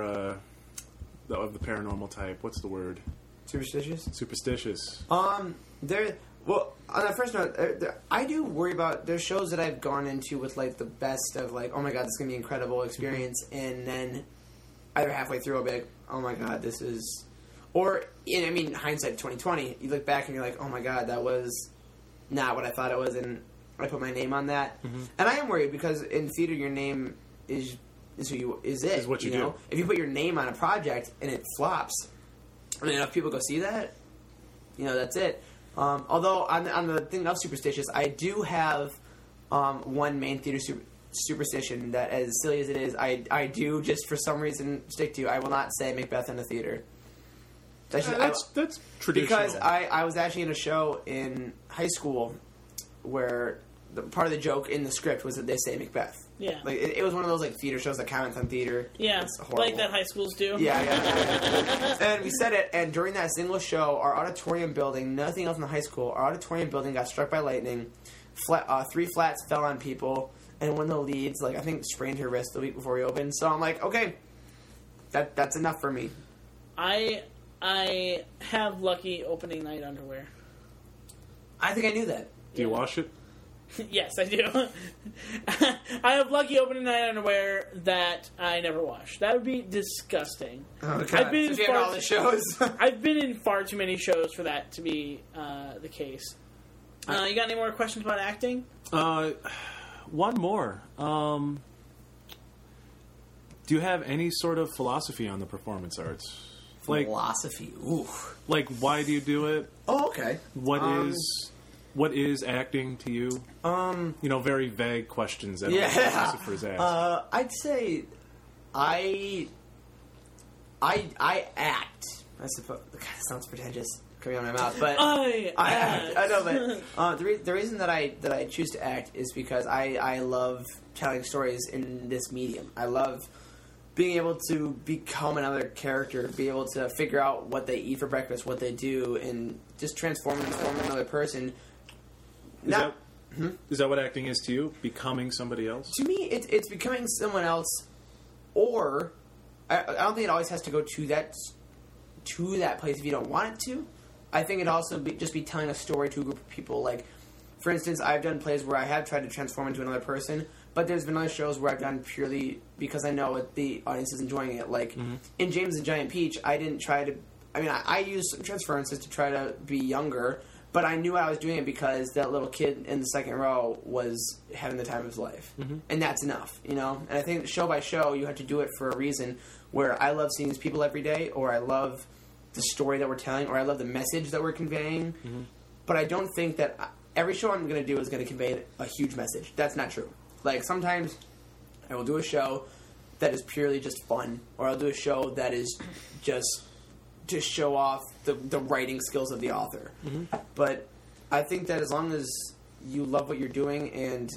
of the paranormal type. What's the word? Superstitious. Superstitious. Well, on that first note, I do worry about. There's shows that I've gone into with like the best of like, oh my god, this is gonna be an incredible experience, and then either halfway through I'll be like, oh my god, this is, or hindsight 2020, you look back and you're like, oh my god, that was not what I thought it was, and I put my name on that, and I am worried because in theater your name is what you do. If you put your name on a project and it flops, and enough people go see that, that's it. Although on the thing of superstitious, I do have one main theater superstition that, as silly as it is, I do just for some reason stick to. I will not say Macbeth in a theater. That's traditional. Because I was actually in a show in high school where part of the joke in the script was that they say Macbeth. Yeah. Like it was one of those like theater shows that comments on theater. Yeah, It's horrible. like that high schools do. Yeah. And we said it, and during that single show, our auditorium building, nothing else in the high school, our auditorium building got struck by lightning. 3 flats fell on people, and one of the leads, I think, sprained her wrist the week before we opened. So I'm like, okay, that's enough for me. I have lucky opening night underwear. I think I knew that. Do you wash it? Yes, I do. I have lucky opening night underwear that I never wash. That would be disgusting. Oh, God. I've been in all the shows. I've been in far too many shows for that to be the case. You got any more questions about acting? One more. Do you have any sort of philosophy on the performance arts? Philosophy. Ooh. Like, why do you do it? Oh, okay. What is acting to you? Very vague questions that philosophers ask. I'd say I act. I suppose. God, it sounds pretentious coming out of my mouth. But I know, but the reason that I choose to act is because I love telling stories in this medium. I love being able to become another character, be able to figure out what they eat for breakfast, what they do, and just transform into another person. Is that what acting is to you? Becoming somebody else? To me, it's becoming someone else, or I don't think it always has to go to that place if you don't want it to. I think it also just be telling a story to a group of people. Like, for instance, I've done plays where I have tried to transform into another person, but there's been other shows where I've done purely because I know the audience is enjoying it. Like, in James and Giant Peach, I didn't try to... I mean, I used some transferences to try to be younger, but I knew I was doing it because that little kid in the second row was having the time of his life. And that's enough, you know? And I think that show by show, you have to do it for a reason, where I love seeing these people every day, or I love the story that we're telling, or I love the message that we're conveying. But I don't think that every show I'm going to do is going to convey a huge message. That's not true. Like, sometimes I will do a show that is purely just fun, or I'll do a show that is just to show off the writing skills of the author. But I think that as long as you love what you're doing, and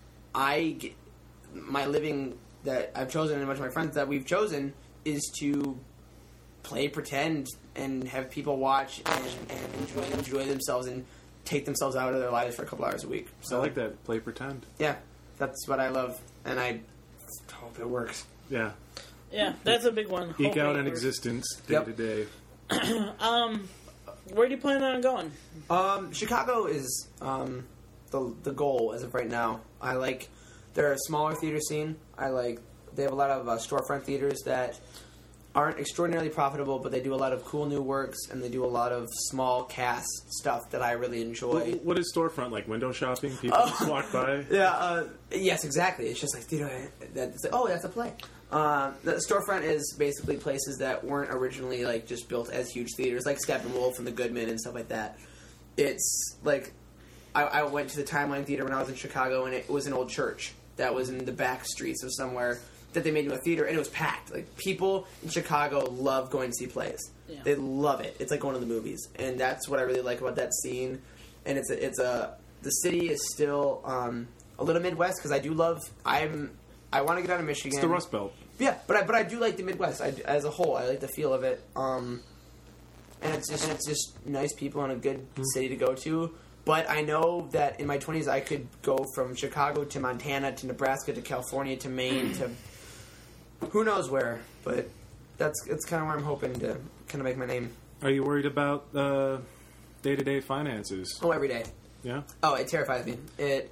my living that I've chosen, and a bunch of my friends that we've chosen, is to play pretend and have people watch and enjoy themselves and take themselves out of their lives for a couple hours a week. So I like that. Play pretend. Yeah, that's what I love, and I hope it works. Yeah. Yeah, that's a big one. Eke out an existence day to day. Where do you plan on going? Chicago is the goal as of right now. They're a smaller theater scene. They have a lot of storefront theaters that aren't extraordinarily profitable, but they do a lot of cool new works, and they do a lot of small cast stuff that I really enjoy. What is storefront, like window shopping? People just walk by? Yeah, yes, exactly. It's just like, that's like, oh, that's a play. The storefront is basically places that weren't originally like just built as huge theaters, like Steppenwolf and the Goodman and stuff like that. It's like, I went to the Timeline Theater when I was in Chicago, and it was an old church that was in the back streets of somewhere that they made into a theater, and it was packed. Like, people in Chicago love going to see plays. Yeah. They love it. It's like going to the movies, and that's what I really like about that scene. And the city is still a little Midwest, because I want to get out of Michigan. It's the Rust Belt. Yeah, but I do like the Midwest as a whole. I like the feel of it, and it's just nice people and a good city to go to. But I know that in my 20s I could go from Chicago to Montana to Nebraska to California to Maine to who knows where. But it's kind of where I'm hoping to kind of make my name. Are you worried about day-to-day finances? Oh, every day. Yeah? Oh, it terrifies me.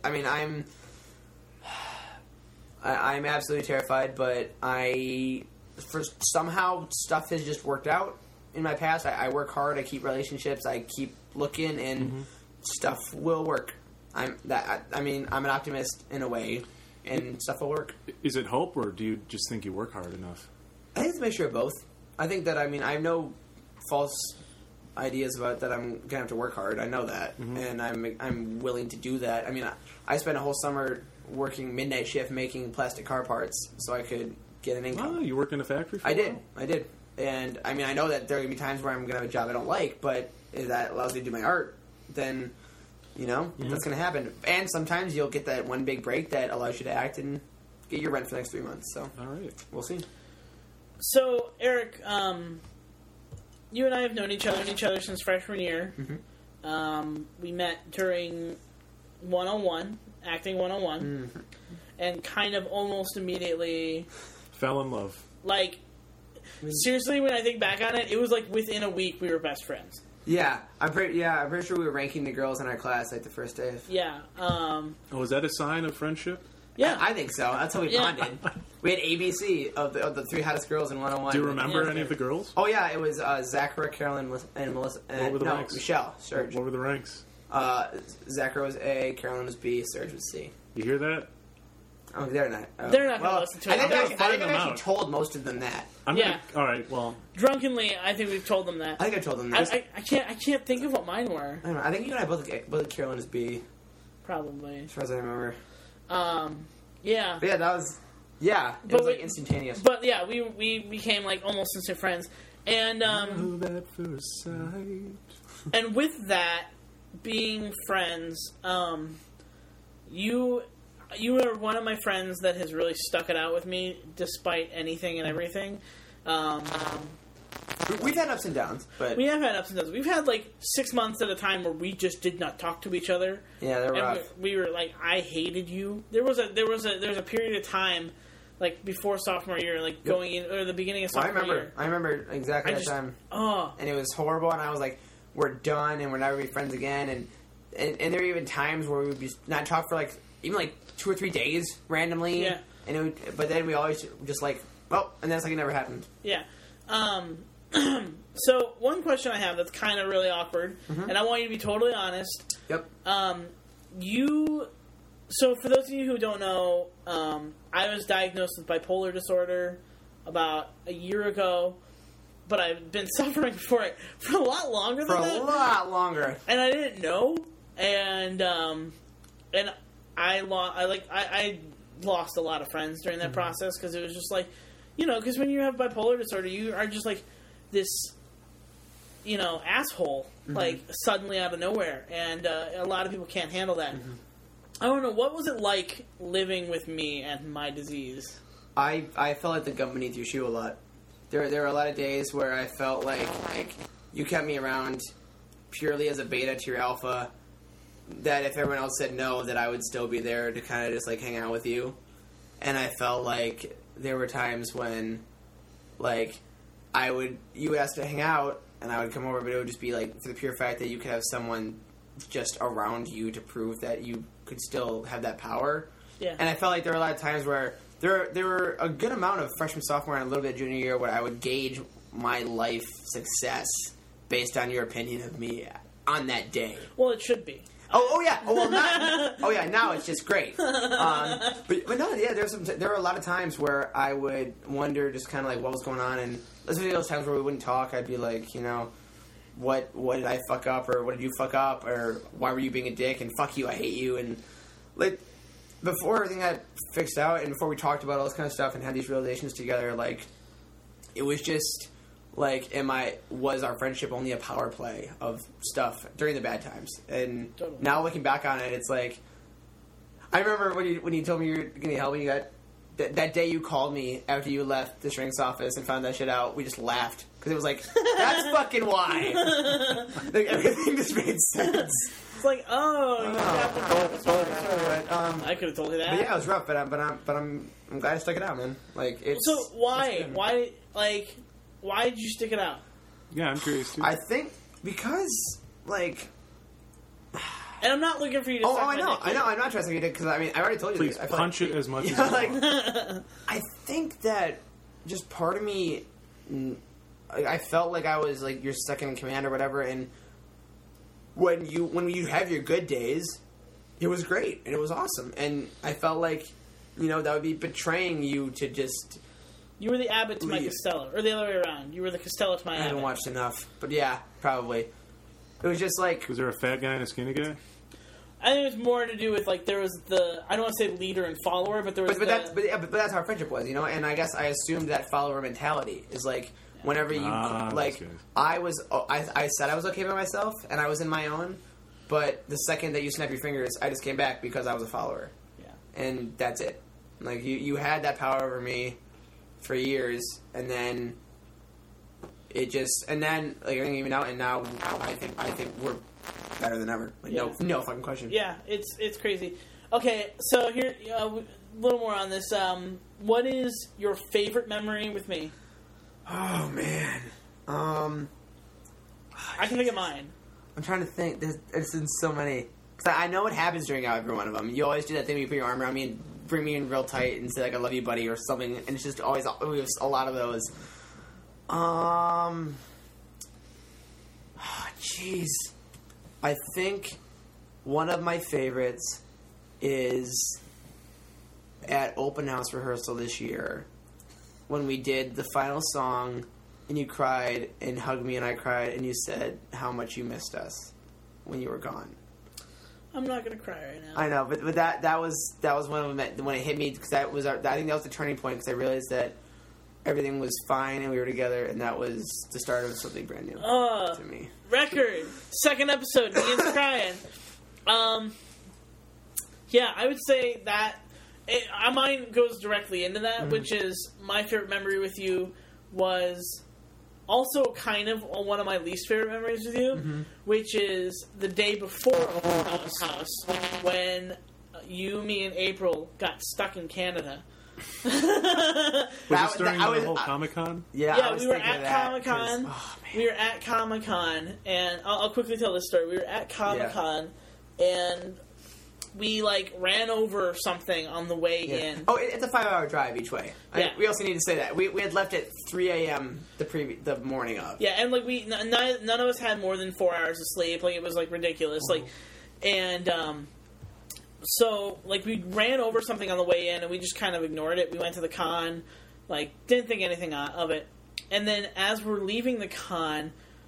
I'm absolutely terrified, but somehow stuff has just worked out in my past. I work hard, I keep relationships, I keep looking, and stuff will work. I'm an optimist in a way, and stuff will work. Is it hope, or do you just think you work hard enough? I think it's a mixture of both. I think that, I have no false ideas about that I'm going to have to work hard. I know that, and I'm willing to do that. I spent a whole summer working midnight shift making plastic car parts so I could get an income. Oh, you worked in a factory for a while? I did. And, I know that there are going to be times where I'm going to have a job I don't like, but if that allows me to do my art, then, that's going to happen. And sometimes you'll get that one big break that allows you to act and get your rent for the next 3 months. So, all right. We'll see. So, Eric, you and I have known each other since freshman year. We met during 101, Acting 101, and kind of almost immediately fell in love. Like, seriously, when I think back on it, it was like within a week we were best friends. Yeah, I'm pretty sure we were ranking the girls in our class like the first day. Yeah. Is that a sign of friendship? Yeah, I think so. That's how we bonded. We had ABC of the three hottest girls in 101. Do you remember any of the girls? Oh yeah, it was Zachara, Carolyn, and Melissa. What were the ranks? Michelle, Serge. What were the ranks? Zachara was A, Carolyn was B, Serge was C. You hear that? Oh, they're not. They're not going to listen to it. I think I actually told most of them that. All right, well. Drunkenly, I think we've told them that. I think I told them that. I can't think of what mine were. I don't know. I think you and I both Carolyn is B. Probably. As far as I remember. Yeah. But yeah, that was... Yeah, it was like instantaneous. But yeah, we became like almost instant friends. And Love at first sight. and with that, being friends, you are one of my friends that has really stuck it out with me despite anything and everything. We've had ups and downs, but We have had ups and downs. We've had like 6 months at a time where we just did not talk to each other. yeah, they're And rough. we were like, I hated you. There was a period of time, like before sophomore year, like going in or the beginning of I sophomore remember. year. I remember exactly I that just time, oh and it was horrible. And I was like, "We're done, and we're never be friends again." And there were even times where we would be not talk for like even like 2 or 3 days randomly. Yeah. And it would, but then we always just like, well, and then it's like it never happened. yeah. So one question I have that's kind of really awkward, and I want you to be totally honest. Yep. So for those of you who don't know, I was diagnosed with bipolar disorder about a year ago, but I've been suffering for it for a lot longer For than a that. lot longer. And I didn't know, and I lost a lot of friends during that process because it was just like, because when you have bipolar disorder, you are just like this, asshole, like suddenly out of nowhere, and a lot of people can't handle that. I don't know, what was it like living with me and my disease? I felt like the gum beneath your shoe a lot. There were a lot of days where I felt like you kept me around purely as a beta to your alpha. That if everyone else said no, that I would still be there to kind of just like hang out with you. And I felt like there were times when, like, you would ask to hang out, and I would come over, but it would just be like for the pure fact that you could have someone just around you to prove that you could still have that power. Yeah. And I felt like there were a lot of times where there were a good amount of freshman, sophomore, and a little bit junior year where I would gauge my life success based on your opinion of me on that day. Well, it should be. Oh yeah. Oh well, now it's just great. But no, yeah. There were a lot of times where I would wonder, just kind of like what was going on, and especially those times where we wouldn't talk. I'd be like, what did I fuck up, or what did you fuck up, or why were you being a dick, and fuck you, I hate you, and like before everything got fixed out, and before we talked about all this kind of stuff and had these realizations together, like it was just. Like, was our friendship only a power play of stuff during the bad times? And Totally. now looking back on it, it's like, I remember when you told me you were going to help me, you got, that day you called me after you left the shrink's office and found that shit out, we just laughed. Because it was like, that's fucking why. Like, everything just made sense. It's like, Sorry, I could have told you that. but yeah, it was rough, but I'm glad I stuck it out, man. Like, it's... So why? it's good. Why did you stick it out? Yeah, I'm curious too. I think because, like... And I'm not looking for you to. Oh, suck I my know. dick, I know. I'm not trying to say you did because I already told you. Please this. I feel punch like, it as much as Yeah, you like want. I think that just part of me, I felt like I was like your second in command or whatever, and when you have your good days, it was great and it was awesome, and I felt like that would be betraying you to just. You were the Abbott to my Leave. Costello, or the other way around. You were the Costello to my I Abbott. haven't watched enough, but yeah, probably. It was just like Was there a fat guy and a skinny guy? I think it was more to do with like there was the I don't want to say leader and follower, but there was But that's how our friendship was, and I guess I assumed that follower mentality is like whenever you like that's good. I said I was okay by myself and I was in my own, but the second that you snap your fingers, I just came back because I was a follower, and that's it. Like you had that power over me for years, and then it just like everything even out, and now I think we're better than ever. Like no fucking question. Yeah, it's crazy. Okay, so here a little more on this. What is your favorite memory with me? Oh man. I can think of mine. I'm trying to think. There's been so many. Because I know what happens during every one of them. You always do that thing where you put your arm around me and bring me in real tight and say, like, I love you, buddy, or something. And it's just always, we have a lot of those. Jeez. I think one of my favorites is at open house rehearsal this year when we did the final song and you cried and hugged me and I cried and you said how much you missed us when you were gone. I'm not gonna cry right now. I know, but that was one of them when it hit me because I think that was the turning point because I realized that everything was fine and we were together, and that was the start of something brand new to me. Record. Second episode, Ian's crying. Yeah, I would say that mine goes directly into that, which is my favorite memory with you was also kind of one of my least favorite memories with you, which is the day before Open House when you, me, and April got stuck in Canada. Was this during the whole Comic-Con? Yeah, we were at Comic-Con. We were at Comic-Con, and I'll quickly tell this story. We were at Comic-Con, and we, ran over something on the way in. Oh, it's a 5-hour drive each way. Yeah. We also need to say that. We had left at 3 a.m. the morning of. Yeah, and, none of us had more than 4 hours of sleep. It was, ridiculous. So, we ran over something on the way in, and we just kind of ignored it. We went to the con, didn't think anything of it. And then as we're leaving the con,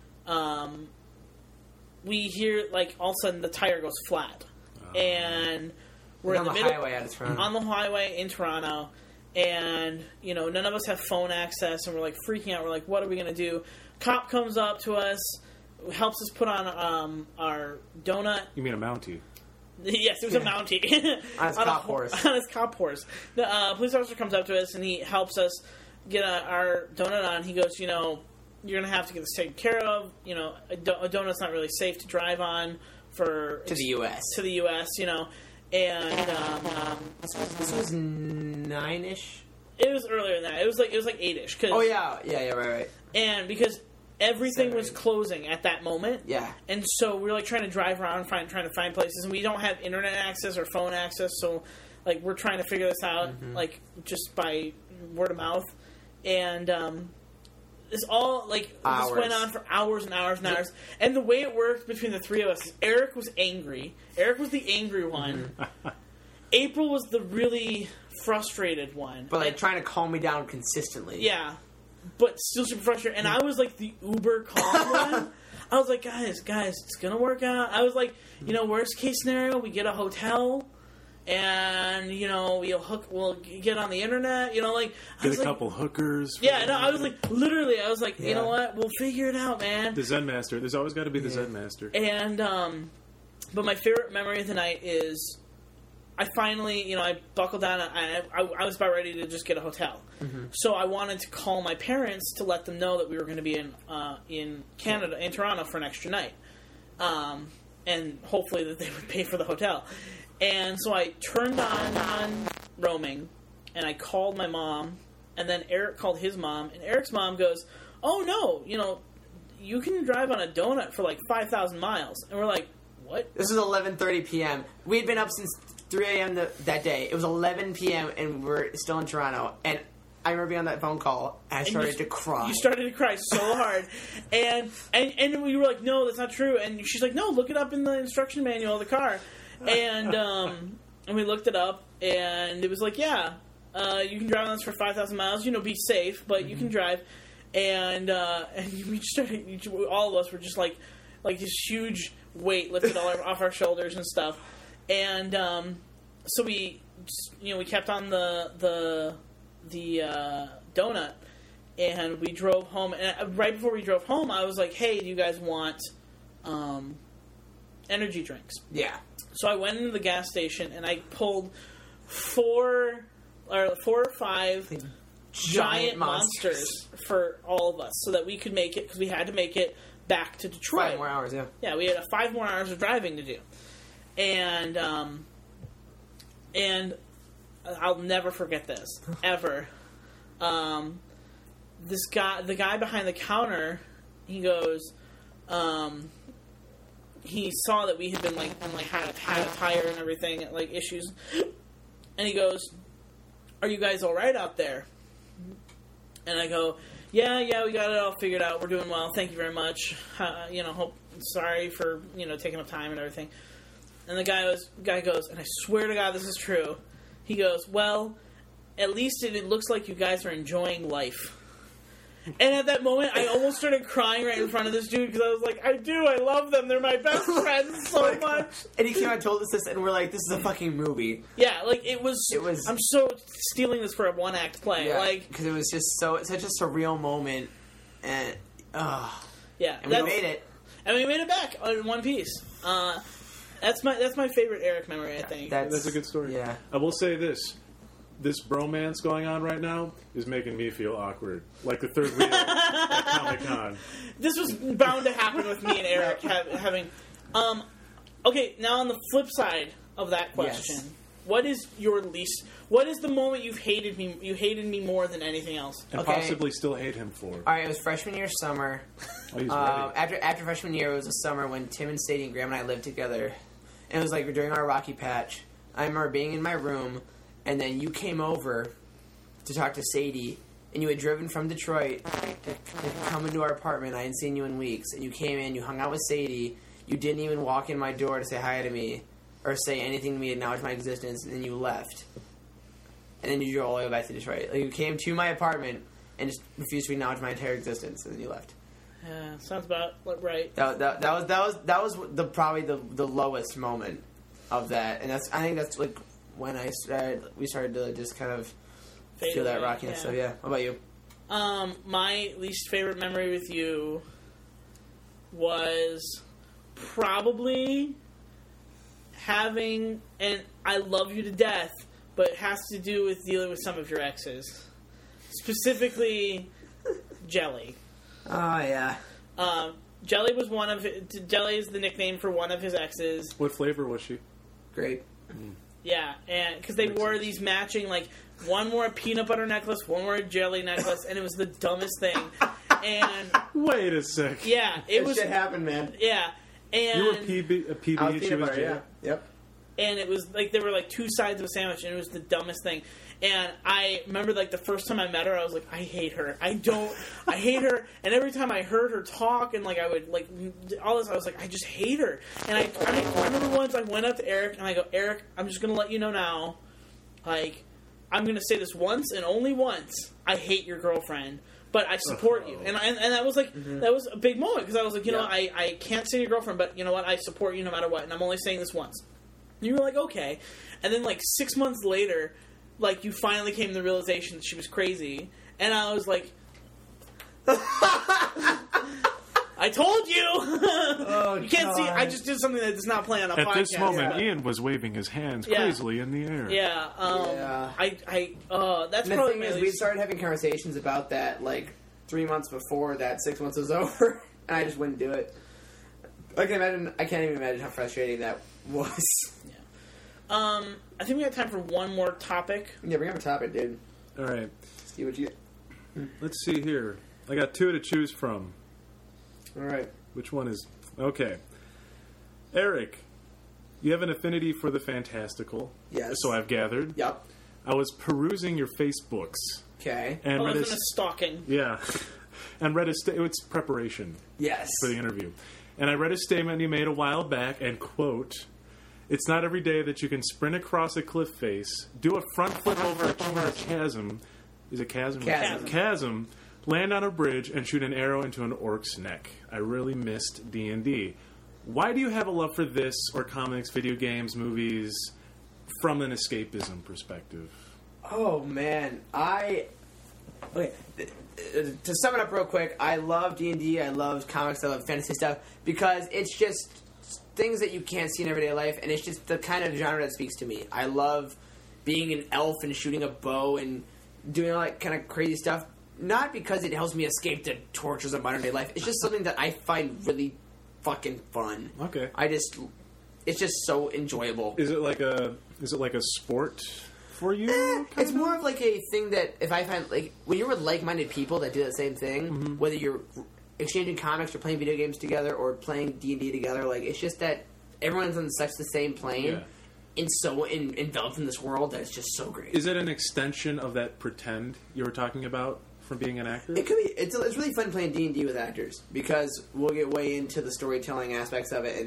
we hear, all of a sudden, the tire goes flat. And we're in the middle... On the highway in Toronto. And, none of us have phone access, and we're, freaking out. We're like, what are we going to do? Cop comes up to us, helps us put on our donut. You mean a Mountie? Yes, it was a Mountie. On his cop horse. On his cop horse. The police officer comes up to us, and he helps us get our donut on. He goes, you're going to have to get this taken care of. A donut's not really safe to drive on to the U.S. And this was 9-ish? It was earlier than that. It was like 8-ish. Oh, yeah, right. And because everything was closing at that moment. Yeah. And so we were trying to drive around, trying to find places, and we don't have internet access or phone access, so we're trying to figure this out just by word of mouth. And it's all this went on for hours and hours and hours. And the way it worked between the three of us is Eric was angry. Eric was the angry one. April was the really frustrated one. But trying to calm me down consistently. Yeah. But still super frustrated. And I was the uber calm one. I was like, guys, it's gonna work out. I was like, worst case scenario, we get a hotel, and we'll get on the internet. Get a couple hookers. Yeah, no, I was literally, you know what, we'll figure it out, man. The Zen Master. There's always got to be the Zen Master. And but my favorite memory of the night is I finally, I buckled down. I was about ready to just get a hotel. So I wanted to call my parents to let them know that we were going to be in Canada, in Toronto, for an extra night. And hopefully that they would pay for the hotel. And so I turned on roaming, and I called my mom, and then Eric called his mom, and Eric's mom goes, oh, no, you can drive on a donut for 5,000 miles. And we're like, what? This is 11:30 p.m. We had been up since 3 a.m. that day. It was 11 p.m. and we're still in Toronto. And I remember being on that phone call, and I started to cry. You started to cry so hard. And we were like, no, that's not true. And she's like, no, look it up in the instruction manual of the car. And we looked it up, and it was like, yeah, you can drive on this for 5,000 miles. Be safe, but you can drive. And we started, all of us were just like this huge weight lifted off our shoulders and stuff. And so we kept on the donut, and we drove home. And right before we drove home, I was like, hey, do you guys want energy drinks? Yeah. So I went into the gas station, and I pulled four or five giant monsters for all of us, so that we could make it, because we had to make it back to Detroit. 5 more hours, yeah. Yeah, we had 5 more hours of driving to do. And I'll never forget this, ever. The guy behind the counter, he goes, he saw that we had been had a tire and everything, issues, and he goes, "Are you guys all right out there?" And I go, "Yeah, we got it all figured out. We're doing well. Thank you very much. Sorry for taking up time and everything." And the guy goes, and I swear to God this is true. He goes, "Well, at least it looks like you guys are enjoying life." And at that moment, I almost started crying right in front of this dude because I was like, I love them. They're my best friends so much. And he came out and told us this, and we're like, this is a fucking movie. Yeah, like, it was... I'm so stealing this for a one-act play. Yeah, like, because it was just such a surreal moment, and... yeah. And we made it. And we made it back in one piece. That's my favorite Eric memory, I think. That's a good story. Yeah. I will say this. This bromance going on right now is making me feel awkward. Like the third wheel at Comic-Con. This was bound to happen with me and Eric having... okay, now on the flip side of that question, what is your least... What is the moment you hated me more than anything else? And possibly still hate him for. Alright, it was freshman year summer. Oh, he's ready. After freshman year, it was a summer when Tim and Sadie and Graham and I lived together. And it was like during our Rocky Patch. I remember being in my room, and then you came over to talk to Sadie, and you had driven from Detroit to come into our apartment. I hadn't seen you in weeks. And you came in, you hung out with Sadie. You didn't even walk in my door to say hi to me or say anything to me, acknowledge my existence, and then you left. And then you drove all the way back to Detroit. Like, you came to my apartment and just refused to acknowledge my entire existence, and then you left. Yeah, sounds about right. That was probably the lowest moment of that, and I think that's like when we started to just kind of feel that rockiness. So yeah, what about you? My least favorite memory with you was probably having, and I love you to death, but it has to do with dealing with some of your exes, specifically Jelly. Oh yeah. Jelly was Jelly is the nickname for one of his exes. What flavor was she? Great. Yeah, and because they wore these matching, like, one wore a peanut butter necklace, one wore a jelly necklace, and it was the dumbest thing. And wait a sec. Yeah, That shit happened, man. Yeah, and you were PB and she was yeah. Yep. And it was like there were like two sides of a sandwich, and it was the dumbest thing. And I remember like the first time I met her, I was like, I hate her. I hate her. And every time I heard her talk, and like I would like all this, I was like, I just hate her. And I remember once I went up to Eric, and I go, Eric, I'm just gonna let you know now, like, I'm gonna say this once and only once. I hate your girlfriend, but I support you. And that was like that was a big moment because I was like, you know, I can't say your girlfriend, but you know what, I support you no matter what, and I'm only saying this once. And you were like, okay. And then like 6 months later, like, you finally came to the realization that she was crazy. And I was like, I told you! Oh, you can't see, I just did something that does not play on a podcast. At this moment, Ian was waving his hands crazily in the air. Yeah, that's and probably the thing is, we started having conversations about that, like, 3 months before that 6 months was over. And I just wouldn't do it. I can't even imagine how frustrating that was. Yeah. I think we have time for one more topic. Yeah, bring up a topic, dude. All right. See what you... Let's see here. I got two to choose from. All right. Which one is... Okay. Eric, you have an affinity for the fantastical. Yes. So I've gathered. Yep. I was perusing your Facebooks. Okay. And read a stalking. Yeah. And read it's preparation. Yes. For the interview. And I read a statement you made a while back, and quote... It's not every day that you can sprint across a cliff face, do a front flip over a chasm. Is it chasm? Chasm. Land on a bridge and shoot an arrow into an orc's neck. I really missed D&D. Why do you have a love for this or comics, video games, movies from an escapism perspective? Oh man, okay. To sum it up real quick, I love D&D. I love comics. I love fantasy stuff because it's just things that you can't see in everyday life, and it's just the kind of genre that speaks to me. I love being an elf and shooting a bow and doing all that kind of crazy stuff. Not because it helps me escape the tortures of modern day life. It's just something that I find really fucking fun. Okay. It's just so enjoyable. Is it like a sport for you? It's more of like a thing that if I find like when you're with like-minded people that do the same thing, whether you're exchanging comics or playing video games together or playing D&D together, like it's just that everyone's on such the same plane and so enveloped in this world that it's just so great. Is it an extension of that pretend you were talking about from being an actor? It could be. It's really fun playing D&D with actors because we'll get way into the storytelling aspects of it, and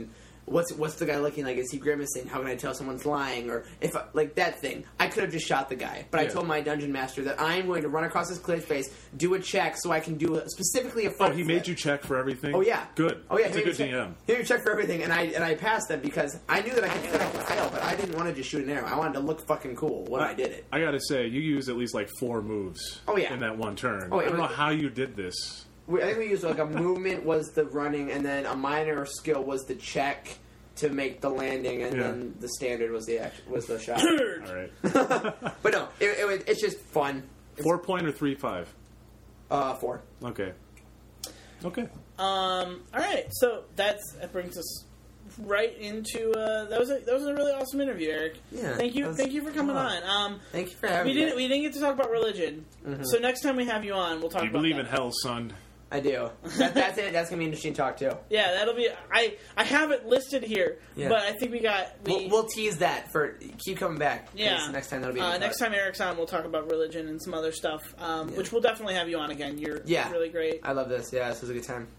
what's the guy looking like? Is he grimacing? How can I tell someone's lying? Or if like that thing, I could have just shot the guy, but I told my dungeon master that I am going to run across this clear space, do a check so I can do specifically a front. Oh, he made you check for everything. Oh yeah, good. Oh yeah, he's a good DM. He made me check for everything, and I passed them because I knew that I could fail, but I didn't want to just shoot an arrow. I wanted to look fucking cool when I did it. I gotta say, you used at least like 4 moves. Oh, yeah. In that one turn. Oh, I don't know how you did this. I think we used like a movement was the running, and then a minor skill was the check to make the landing, and then the standard was the shot. All right. But no, it's just fun. 4 point or 3-5? 4. Okay. Okay. All right, so that brings us right into that was a really awesome interview, Eric. Yeah. Thank you for coming on. Thank you for having me. We didn't get to talk about religion, so next time we have you on, we'll talk. Do you about believe that. in hell, son? I do. That's it. That's gonna be interesting talk too. Yeah, that'll be. I have it listed here, but I think we'll tease that for keep coming back. Yeah, next time that'll be. Next time Eric's on, we'll talk about religion and some other stuff, which we'll definitely have you on again. You're really great. I love this. Yeah, this was a good time.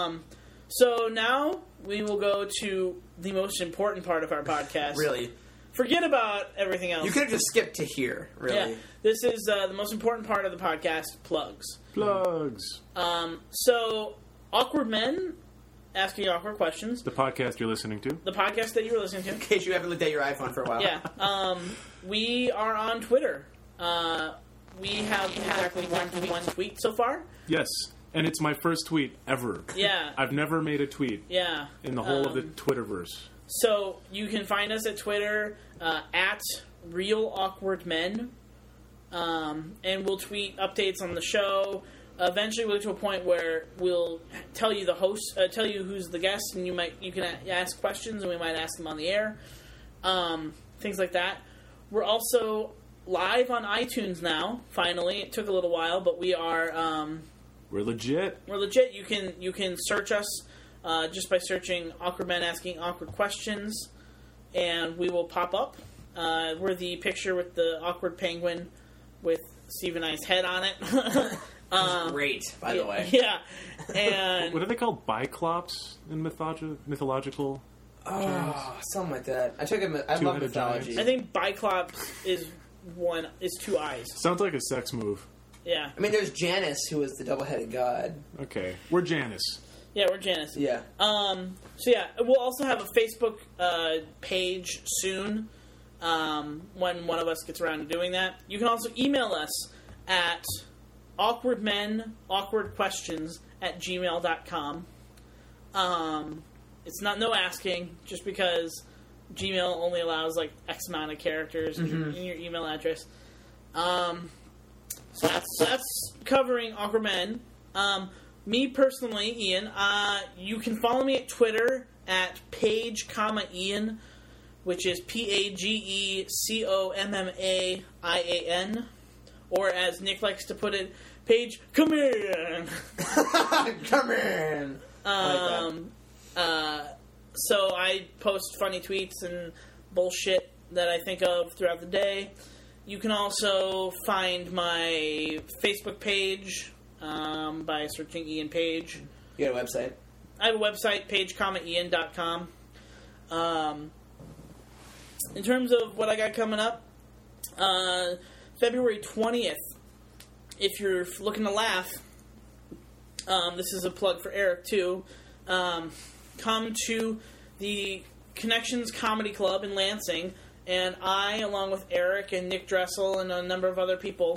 So now we will go to the most important part of our podcast. Really. Forget about everything else. You could have just skipped to here, really. Yeah. This is the most important part of the podcast, plugs. Plugs. So, Awkward Men Asking Awkward Questions. The podcast you're listening to. The podcast that you were listening to. In case you haven't looked at your iPhone for a while. Yeah. We are on Twitter. We have exactly one tweet so far. Yes. And it's my first tweet ever. Yeah. I've never made a tweet. Yeah. In the whole of the Twitterverse. So you can find us at Twitter at Real Awkward Men, and we'll tweet updates on the show. Eventually, we'll get to a point where we'll tell you the host, tell you who's the guest, and you can ask questions, and we might ask them on the air. Things like that. We're also live on iTunes now. Finally, it took a little while, but we are. We're legit. We're legit. You can search us. Just by searching Awkward Men Asking Awkward Questions, and we will pop up. We're the picture with the awkward penguin with Steve and I's head on it. Great, by the way. Yeah. And what are they called? Biclops in mythological terms? Something like that. I love mythology. Giants. I think Biclops is 2 eyes. Sounds like a sex move. Yeah. I mean, there's Janus, who is the double-headed god. Okay. We're Janus. Yeah, we're Janus. Yeah. So yeah, we'll also have a Facebook page soon when one of us gets around to doing that. You can also email us at awkwardmenawkwardquestions@gmail.com. It's not no asking, just because Gmail only allows like X amount of characters in your email address. So that's covering Awkward Men. Me personally, Ian, you can follow me at Twitter at Page, Ian, which is PageCommaian, or as Nick likes to put it, Page, come in. Come in. So I post funny tweets and bullshit that I think of throughout the day. You can also find my Facebook page by searching Ian Page. You got a website? I have a website, page.ian.com. In terms of what I got coming up, February 20th, if you're looking to laugh, this is a plug for Eric too, come to the Connections Comedy Club in Lansing, and I, along with Eric and Nick Dressel and a number of other people,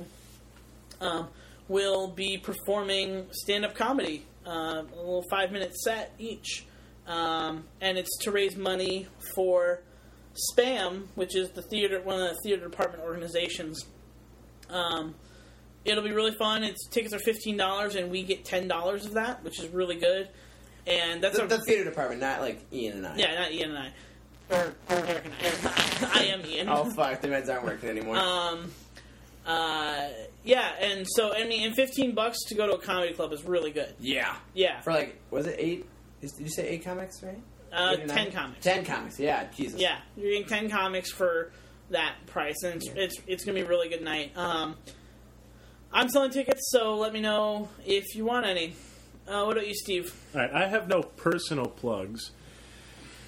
will be performing stand-up comedy, a little 5-minute set each, and it's to raise money for SPAM, which is one of the theater department organizations. It'll be really fun. Tickets are $15, and we get $10 of that, which is really good. And that's the theater department, not like Ian and I. Yeah, not Ian and I. Or Eric and I. I am Ian. Oh fuck, the meds aren't working anymore. Yeah, and so and $15 to go to a comedy club is really good. Yeah. Yeah. For was it 8? Did you say 8 comics, right? 10 comics. 10 comics, yeah, Jesus. Yeah, you're getting 10 comics for that price, and it's gonna be a really good night. I'm selling tickets, so let me know if you want any. What about you, Steve? All right, I have no personal plugs.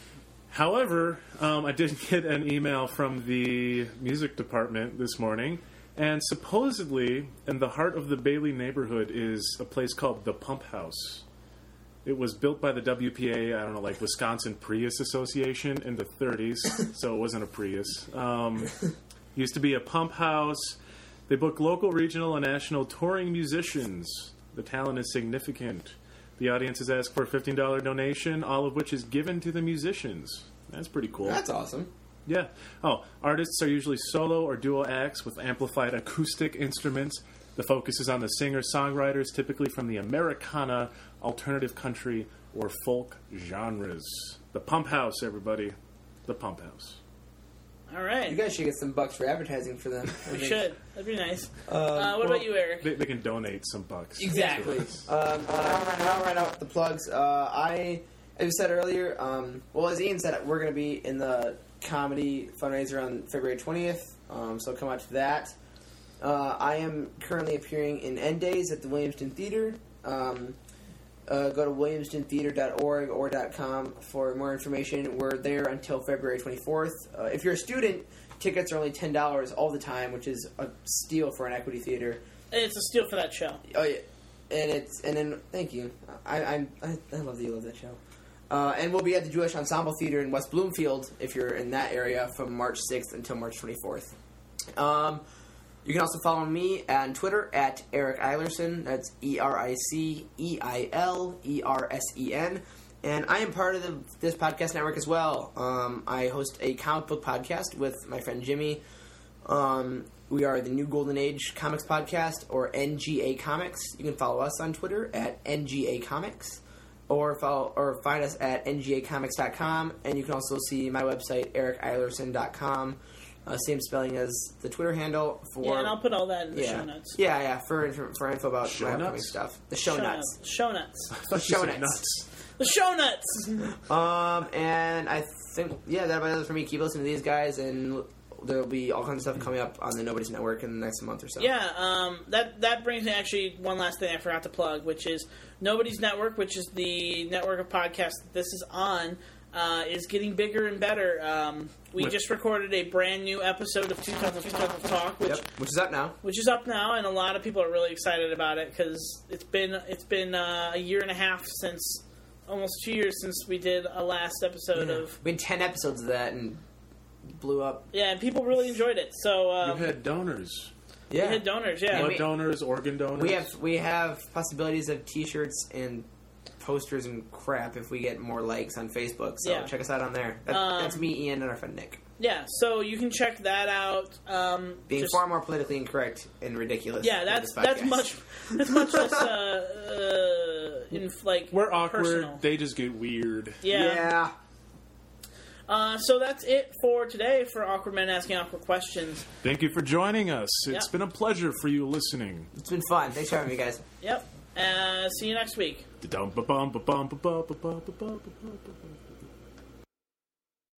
However, I did get an email from the music department this morning, and supposedly in the heart of the Bailey neighborhood is a place called the Pump House. It was built by the WPA, I don't know, like Wisconsin Prius Association in the 30s, so it wasn't a Prius. Used to be a pump house. They book local, regional, and national touring musicians. The talent is significant. The audiences ask for a $15 donation, all of which is given to the musicians. That's pretty cool. That's awesome. Yeah. Oh, artists are usually solo or duo acts with amplified acoustic instruments. The focus is on the singer-songwriters, typically from the Americana, alternative country, or folk genres. The Pump House, everybody. The Pump House. All right. You guys should get some bucks for advertising for them. We should. That'd be nice. What about you, Eric? They can donate some bucks. Exactly. I'll run out the plugs. As you said earlier, as Ian said, we're going to be in the comedy fundraiser on February 20th, so come out to that. I am currently appearing in End Days at the Williamston Theater. Go to williamstontheater.org or .com for more information. We're there until February 24th. If you're a student, tickets are only $10 all the time, which is a steal for an equity theater. And it's a steal for that show. Oh yeah, and then thank you. I love that you love that show. And we'll be at the Jewish Ensemble Theater in West Bloomfield if you're in that area from March 6th until March 24th. You can also follow me on Twitter at Eric Eilerson. That's EricEilersen. And I am part of this podcast network as well. I host a comic book podcast with my friend Jimmy. We are the New Golden Age Comics Podcast, or NGA Comics. You can follow us on Twitter at NGA Comics, or find us at ngacomics.com. And you can also see my website, ericeilerson.com. Same spelling as the Twitter handle. And I'll put all that in the show notes. Yeah, for info about my upcoming stuff. The show nuts. Show nuts. The show nuts. The show nuts! And I think, that about it for me. Keep listening to these guys, and there'll be all kinds of stuff coming up on the Nobody's Network in the next month or so. Yeah, that brings me actually one last thing I forgot to plug, which is Nobody's Network, which is the network of podcasts that this is on, is getting bigger and better. We just recorded a brand new episode of Two Tons of Talk, which is up now. Which is up now, and a lot of people are really excited about it because it's been a year and a half since, almost 2 years since we did a last episode of. We had 10 episodes of that and blew up. Yeah, and people really enjoyed it. So you had donors. Yeah, we had donors. Yeah, blood donors, organ donors. We have possibilities of T-shirts and posters and crap if we get more likes on Facebook. So check us out on there. That's me, Ian, and our friend Nick. Yeah, so you can check that out. Being far more politically incorrect and ridiculous. Yeah, that's much less we're awkward. Personal. They just get weird. Yeah. So that's it for today for Awkward Men Asking Awkward Questions. Thank you for joining us. It's been a pleasure for you listening. It's been fun. Thanks for having me, guys. Yep. See you next week.